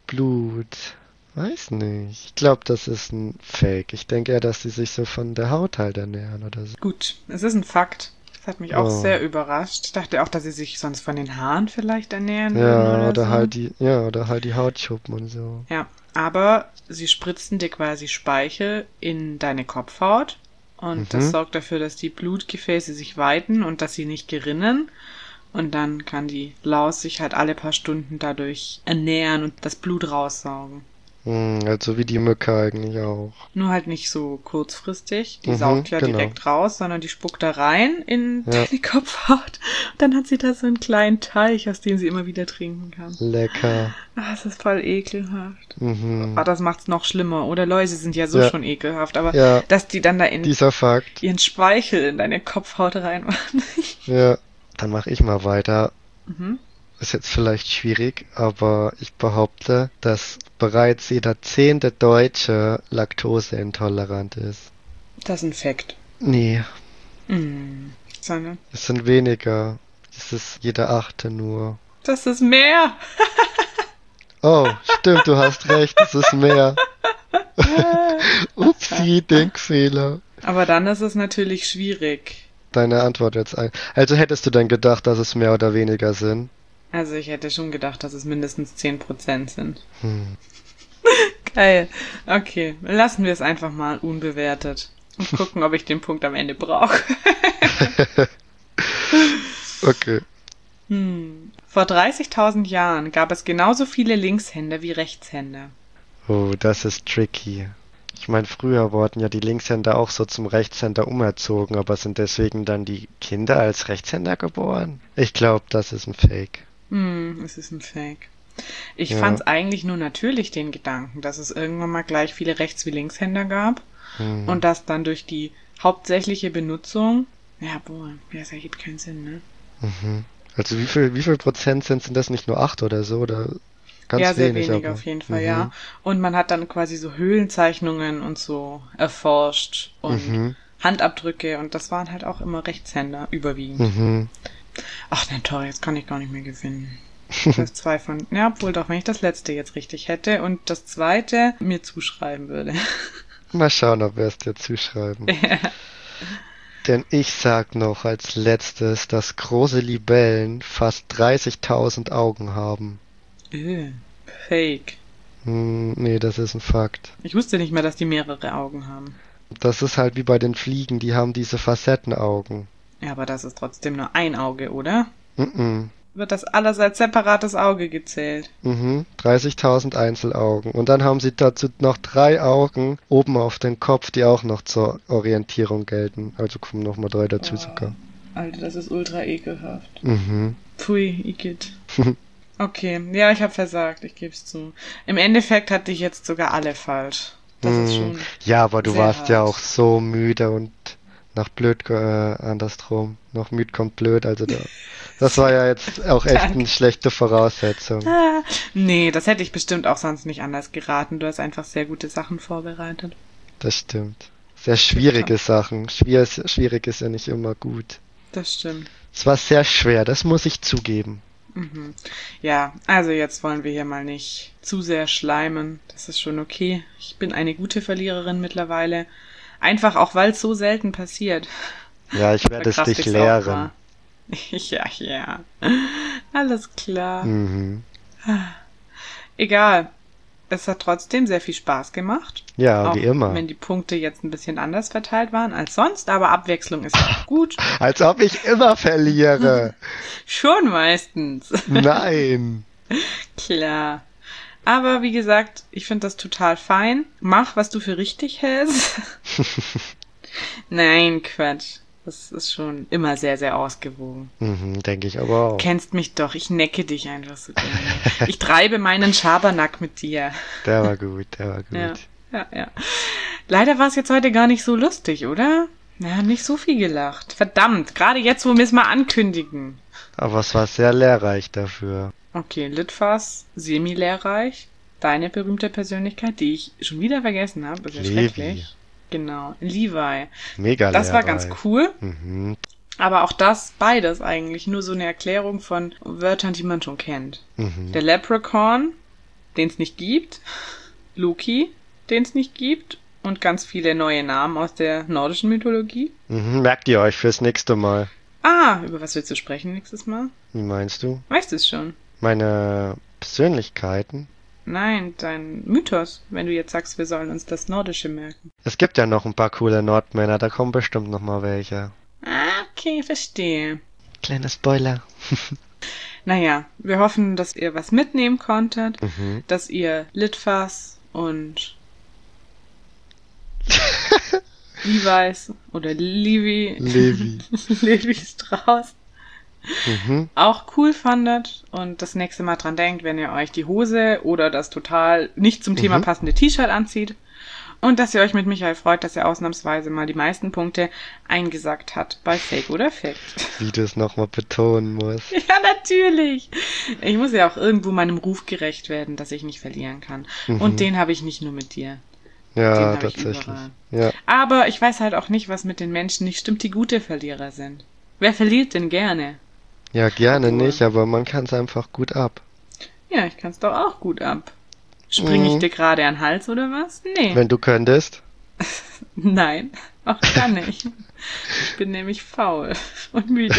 Speaker 1: Weiß nicht. Ich glaube, das ist ein Fake. Ich denke eher, dass sie sich so von der Haut halt ernähren oder so.
Speaker 2: Gut, es ist ein Fakt. Das hat mich auch sehr überrascht. Ich dachte auch, dass sie sich sonst von den Haaren vielleicht ernähren würden oder so.
Speaker 1: Oder halt die Hautschuppen und so.
Speaker 2: Ja, aber sie spritzen dir quasi Speichel in deine Kopfhaut und das sorgt dafür, dass die Blutgefäße sich weiten und dass sie nicht gerinnen. Und dann kann die Laus sich halt alle paar Stunden dadurch ernähren und das Blut raussaugen.
Speaker 1: Also wie die Mücke eigentlich auch.
Speaker 2: Nur halt nicht so kurzfristig. Die saugt ja
Speaker 1: genau.
Speaker 2: direkt raus, sondern die spuckt da rein in
Speaker 1: Ja.
Speaker 2: deine Kopfhaut. Und dann hat sie da so einen kleinen Teich, aus dem sie immer wieder trinken kann.
Speaker 1: Lecker.
Speaker 2: Das ist voll ekelhaft.
Speaker 1: Mhm.
Speaker 2: Das macht's noch schlimmer. Oder Läuse sind ja so
Speaker 1: Ja.
Speaker 2: schon ekelhaft. Aber
Speaker 1: Ja.
Speaker 2: dass die dann da in
Speaker 1: Dieser Fakt.
Speaker 2: ihren Speichel in deine Kopfhaut reinmachen.
Speaker 1: Ja. Dann mache ich mal weiter.
Speaker 2: Mhm.
Speaker 1: Ist jetzt vielleicht schwierig, aber ich behaupte, dass bereits jeder 10. Deutsche laktoseintolerant ist.
Speaker 2: Das ist ein Fakt.
Speaker 1: Nee,
Speaker 2: Sondern
Speaker 1: es sind weniger. Es ist jeder 8. nur.
Speaker 2: das ist mehr.
Speaker 1: Oh, stimmt, du hast recht, es ist mehr. Upsi, Denkfehler.
Speaker 2: Aber dann ist es natürlich schwierig.
Speaker 1: Deine Antwort jetzt ein. Also hättest du denn gedacht, dass es mehr oder weniger sind?
Speaker 2: Also ich hätte schon gedacht, dass es mindestens 10% sind.
Speaker 1: Hm.
Speaker 2: Geil. Okay, lassen wir es einfach mal unbewertet. Und gucken, ob ich den Punkt am Ende brauche.
Speaker 1: Okay.
Speaker 2: Vor 30.000 Jahren gab es genauso viele Linkshänder wie Rechtshänder.
Speaker 1: Oh, das ist tricky. Ich meine, früher wurden ja die Linkshänder auch so zum Rechtshänder umerzogen, aber sind deswegen dann die Kinder als Rechtshänder geboren? Ich glaube, das ist ein Fake.
Speaker 2: Es ist ein Fake. Ich
Speaker 1: Ja.
Speaker 2: fand's eigentlich nur natürlich den Gedanken, dass es irgendwann mal gleich viele Rechts- wie Linkshänder gab und dass dann durch die hauptsächliche Benutzung, das ergibt keinen Sinn, ne?
Speaker 1: Also wie viel Prozent sind das, nicht nur 8 oder so? Oder ganz
Speaker 2: Ja, sehr
Speaker 1: wenig,
Speaker 2: wenig
Speaker 1: aber.
Speaker 2: auf jeden Fall, ja. Und man hat dann quasi so Höhlenzeichnungen und so erforscht und Handabdrücke und das waren halt auch immer Rechtshänder überwiegend. Ach, nein, toll, jetzt kann ich gar nicht mehr gewinnen. Das 2 von, ja, obwohl doch, wenn ich das letzte jetzt richtig hätte und das zweite mir zuschreiben würde.
Speaker 1: Mal schauen, ob wir es dir zuschreiben. Denn ich sag noch als letztes, dass große Libellen fast 30.000 Augen haben.
Speaker 2: Fake.
Speaker 1: Nee, das ist ein Fakt.
Speaker 2: Ich wusste nicht mehr, dass die mehrere Augen haben.
Speaker 1: Das ist halt wie bei den Fliegen, die haben diese Facettenaugen.
Speaker 2: Ja, aber das ist trotzdem nur ein Auge, oder?
Speaker 1: Mhm.
Speaker 2: Wird das alles als separates Auge gezählt?
Speaker 1: 30.000 Einzelaugen. Und dann haben sie dazu noch 3 Augen oben auf den Kopf, die auch noch zur Orientierung gelten. Also kommen nochmal 3 dazu sogar.
Speaker 2: Alter, das ist ultra ekelhaft.
Speaker 1: Mhm.
Speaker 2: Pfui, Igitt. Okay, ja, ich habe versagt, ich gebe es zu. Im Endeffekt hatte ich jetzt sogar alle falsch. Das ist schon
Speaker 1: Ja, aber du
Speaker 2: sehr
Speaker 1: warst
Speaker 2: hart.
Speaker 1: ja auch so müde und nach blöd, andersrum. Noch müd kommt blöd, also das war ja jetzt auch echt eine schlechte Voraussetzung.
Speaker 2: Nee, das hätte ich bestimmt auch sonst nicht anders geraten. Du hast einfach sehr gute Sachen vorbereitet.
Speaker 1: Das stimmt. Sehr schwierige Sachen. Schwierig ist ja nicht immer gut.
Speaker 2: Das stimmt.
Speaker 1: Es war sehr schwer, das muss ich zugeben.
Speaker 2: Ja, also jetzt wollen wir hier mal nicht zu sehr schleimen. Das ist schon okay. Ich bin eine gute Verliererin mittlerweile. Einfach auch, weil es so selten passiert.
Speaker 1: Ja, ich werde es
Speaker 2: Verkraft
Speaker 1: dich
Speaker 2: ich's auch
Speaker 1: lehren.
Speaker 2: mal. Ja. Alles klar. Egal. Es hat trotzdem sehr viel Spaß gemacht.
Speaker 1: Ja,
Speaker 2: Auch
Speaker 1: wie immer.
Speaker 2: wenn die Punkte jetzt ein bisschen anders verteilt waren als sonst, aber Abwechslung ist auch gut.
Speaker 1: Als ob ich immer verliere.
Speaker 2: Schon meistens.
Speaker 1: Nein.
Speaker 2: Klar. Aber wie gesagt, ich finde das total fein. Mach, was du für richtig hältst. Nein, Quatsch. Das ist schon immer sehr, sehr ausgewogen.
Speaker 1: Denke ich aber auch.
Speaker 2: Kennst mich doch, ich necke dich einfach so gerne. Ich treibe meinen Schabernack mit dir.
Speaker 1: Der war gut.
Speaker 2: Ja. Leider war es jetzt heute gar nicht so lustig, oder? Wir haben nicht so viel gelacht. Verdammt, gerade jetzt, wo wir es mal ankündigen.
Speaker 1: Aber es war sehr lehrreich dafür.
Speaker 2: Okay, Litfaß, semi-lehrreich. Deine berühmte Persönlichkeit, die ich schon wieder vergessen habe. Das ist ja
Speaker 1: Levi.
Speaker 2: schrecklich. Genau, Levi.
Speaker 1: Mega
Speaker 2: Das war
Speaker 1: lehrreich.
Speaker 2: ganz cool.
Speaker 1: Mhm.
Speaker 2: Aber auch das, beides eigentlich, nur so eine Erklärung von Wörtern, die man schon kennt. Der Leprechaun, den es nicht gibt. Loki, den es nicht gibt. Und ganz viele neue Namen aus der nordischen Mythologie.
Speaker 1: Merkt ihr euch fürs nächste Mal.
Speaker 2: Über was willst du sprechen nächstes Mal?
Speaker 1: Wie meinst du?
Speaker 2: Weißt du es schon?
Speaker 1: Meine Persönlichkeiten?
Speaker 2: Nein, dein Mythos, wenn du jetzt sagst, wir sollen uns das Nordische merken.
Speaker 1: Es gibt ja noch ein paar coole Nordmänner, da kommen bestimmt noch mal welche.
Speaker 2: Okay, verstehe.
Speaker 1: Kleiner Spoiler.
Speaker 2: Naja, wir hoffen, dass ihr was mitnehmen konntet,
Speaker 1: Mhm.
Speaker 2: dass ihr Litfaß und Levi's oder Levi Strauss
Speaker 1: Mhm.
Speaker 2: auch cool fandet und das nächste Mal dran denkt, wenn ihr euch die Hose oder das total nicht zum Thema
Speaker 1: Mhm.
Speaker 2: passende T-Shirt anzieht. Und dass ihr euch mit Michael freut, dass er ausnahmsweise mal die meisten Punkte eingesackt hat bei Fake oder Fact.
Speaker 1: Wie du es nochmal betonen musst.
Speaker 2: Ja, natürlich. Ich muss ja auch irgendwo meinem Ruf gerecht werden, dass ich nicht verlieren kann. Und den habe ich nicht nur mit dir. Den
Speaker 1: Ja,
Speaker 2: habe ich
Speaker 1: tatsächlich.
Speaker 2: überall.
Speaker 1: Ja.
Speaker 2: Aber ich weiß halt auch nicht, was mit den Menschen nicht stimmt, die gute Verlierer sind. Wer verliert denn gerne?
Speaker 1: Ja, gerne
Speaker 2: Obwohl.
Speaker 1: nicht, aber man kann es einfach gut ab.
Speaker 2: Ja, ich kann's doch auch gut ab. Spring ich dir gerade an den Hals oder was? Nee.
Speaker 1: Wenn du könntest.
Speaker 2: Nein, auch gar nicht. Ich bin nämlich faul und müde.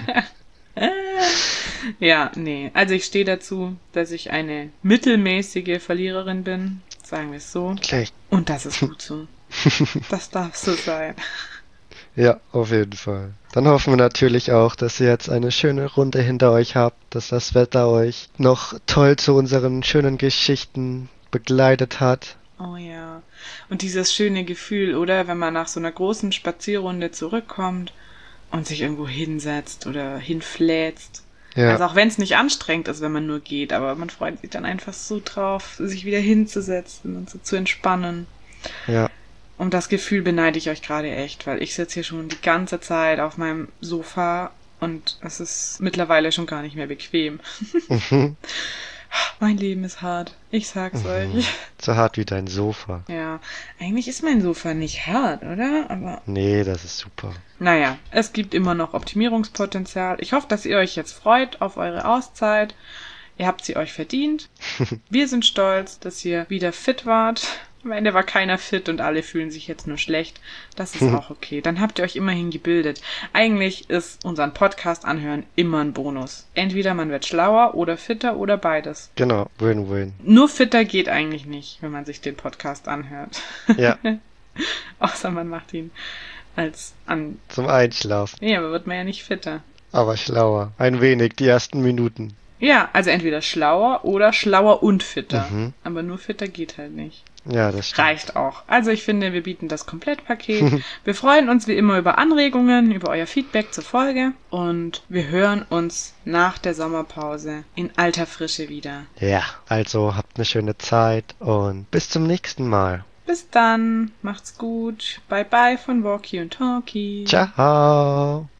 Speaker 2: Ja, nee. Also ich stehe dazu, dass ich eine mittelmäßige Verliererin bin. Sagen wir es so.
Speaker 1: Schlecht.
Speaker 2: Und das ist gut so. Das darf so sein.
Speaker 1: Ja, auf jeden Fall. Dann hoffen wir natürlich auch, dass ihr jetzt eine schöne Runde hinter euch habt, dass das Wetter euch noch toll zu unseren schönen Geschichten begleitet hat.
Speaker 2: Oh ja. Und dieses schöne Gefühl, oder? Wenn man nach so einer großen Spazierrunde zurückkommt und sich irgendwo hinsetzt oder hinfläzt.
Speaker 1: Ja,
Speaker 2: Also auch wenn es nicht anstrengend ist, wenn man nur geht, aber man freut sich dann einfach so drauf, sich wieder hinzusetzen und so zu entspannen.
Speaker 1: ja.
Speaker 2: Und das Gefühl beneide ich euch gerade echt, weil ich sitze hier schon die ganze Zeit auf meinem Sofa und es ist mittlerweile schon gar nicht mehr bequem.
Speaker 1: Mhm.
Speaker 2: Mein Leben ist hart. Ich sag's euch.
Speaker 1: So hart wie dein Sofa.
Speaker 2: Ja, eigentlich ist mein Sofa nicht hart, oder? Aber
Speaker 1: Nee, das ist super.
Speaker 2: naja, es gibt immer noch Optimierungspotenzial. Ich hoffe, dass ihr euch jetzt freut auf eure Auszeit. Ihr habt sie euch verdient. Wir sind stolz, dass ihr wieder fit wart. Am Ende war keiner fit und alle fühlen sich jetzt nur schlecht. Das ist auch okay. Dann habt ihr euch immerhin gebildet. Eigentlich ist unseren Podcast anhören immer ein Bonus. Entweder man wird schlauer oder fitter oder beides.
Speaker 1: Genau, Win-Win.
Speaker 2: Nur fitter geht eigentlich nicht, wenn man sich den Podcast anhört.
Speaker 1: Ja,
Speaker 2: Außer man macht ihn als an...
Speaker 1: zum Einschlafen.
Speaker 2: Nee, aber wird man ja nicht fitter.
Speaker 1: Aber schlauer. Ein wenig, die ersten Minuten.
Speaker 2: Ja, also entweder schlauer oder schlauer und fitter.
Speaker 1: Mhm.
Speaker 2: Aber nur fitter geht halt nicht.
Speaker 1: Ja, das stimmt.
Speaker 2: Reicht auch. Also ich finde, wir bieten das Komplettpaket. Wir freuen uns wie immer über Anregungen, über euer Feedback zur Folge. Und wir hören uns nach der Sommerpause in alter Frische wieder.
Speaker 1: Ja, also habt eine schöne Zeit und bis zum nächsten Mal.
Speaker 2: Bis dann. Macht's gut. Bye bye von Walkie und Talkie.
Speaker 1: Ciao.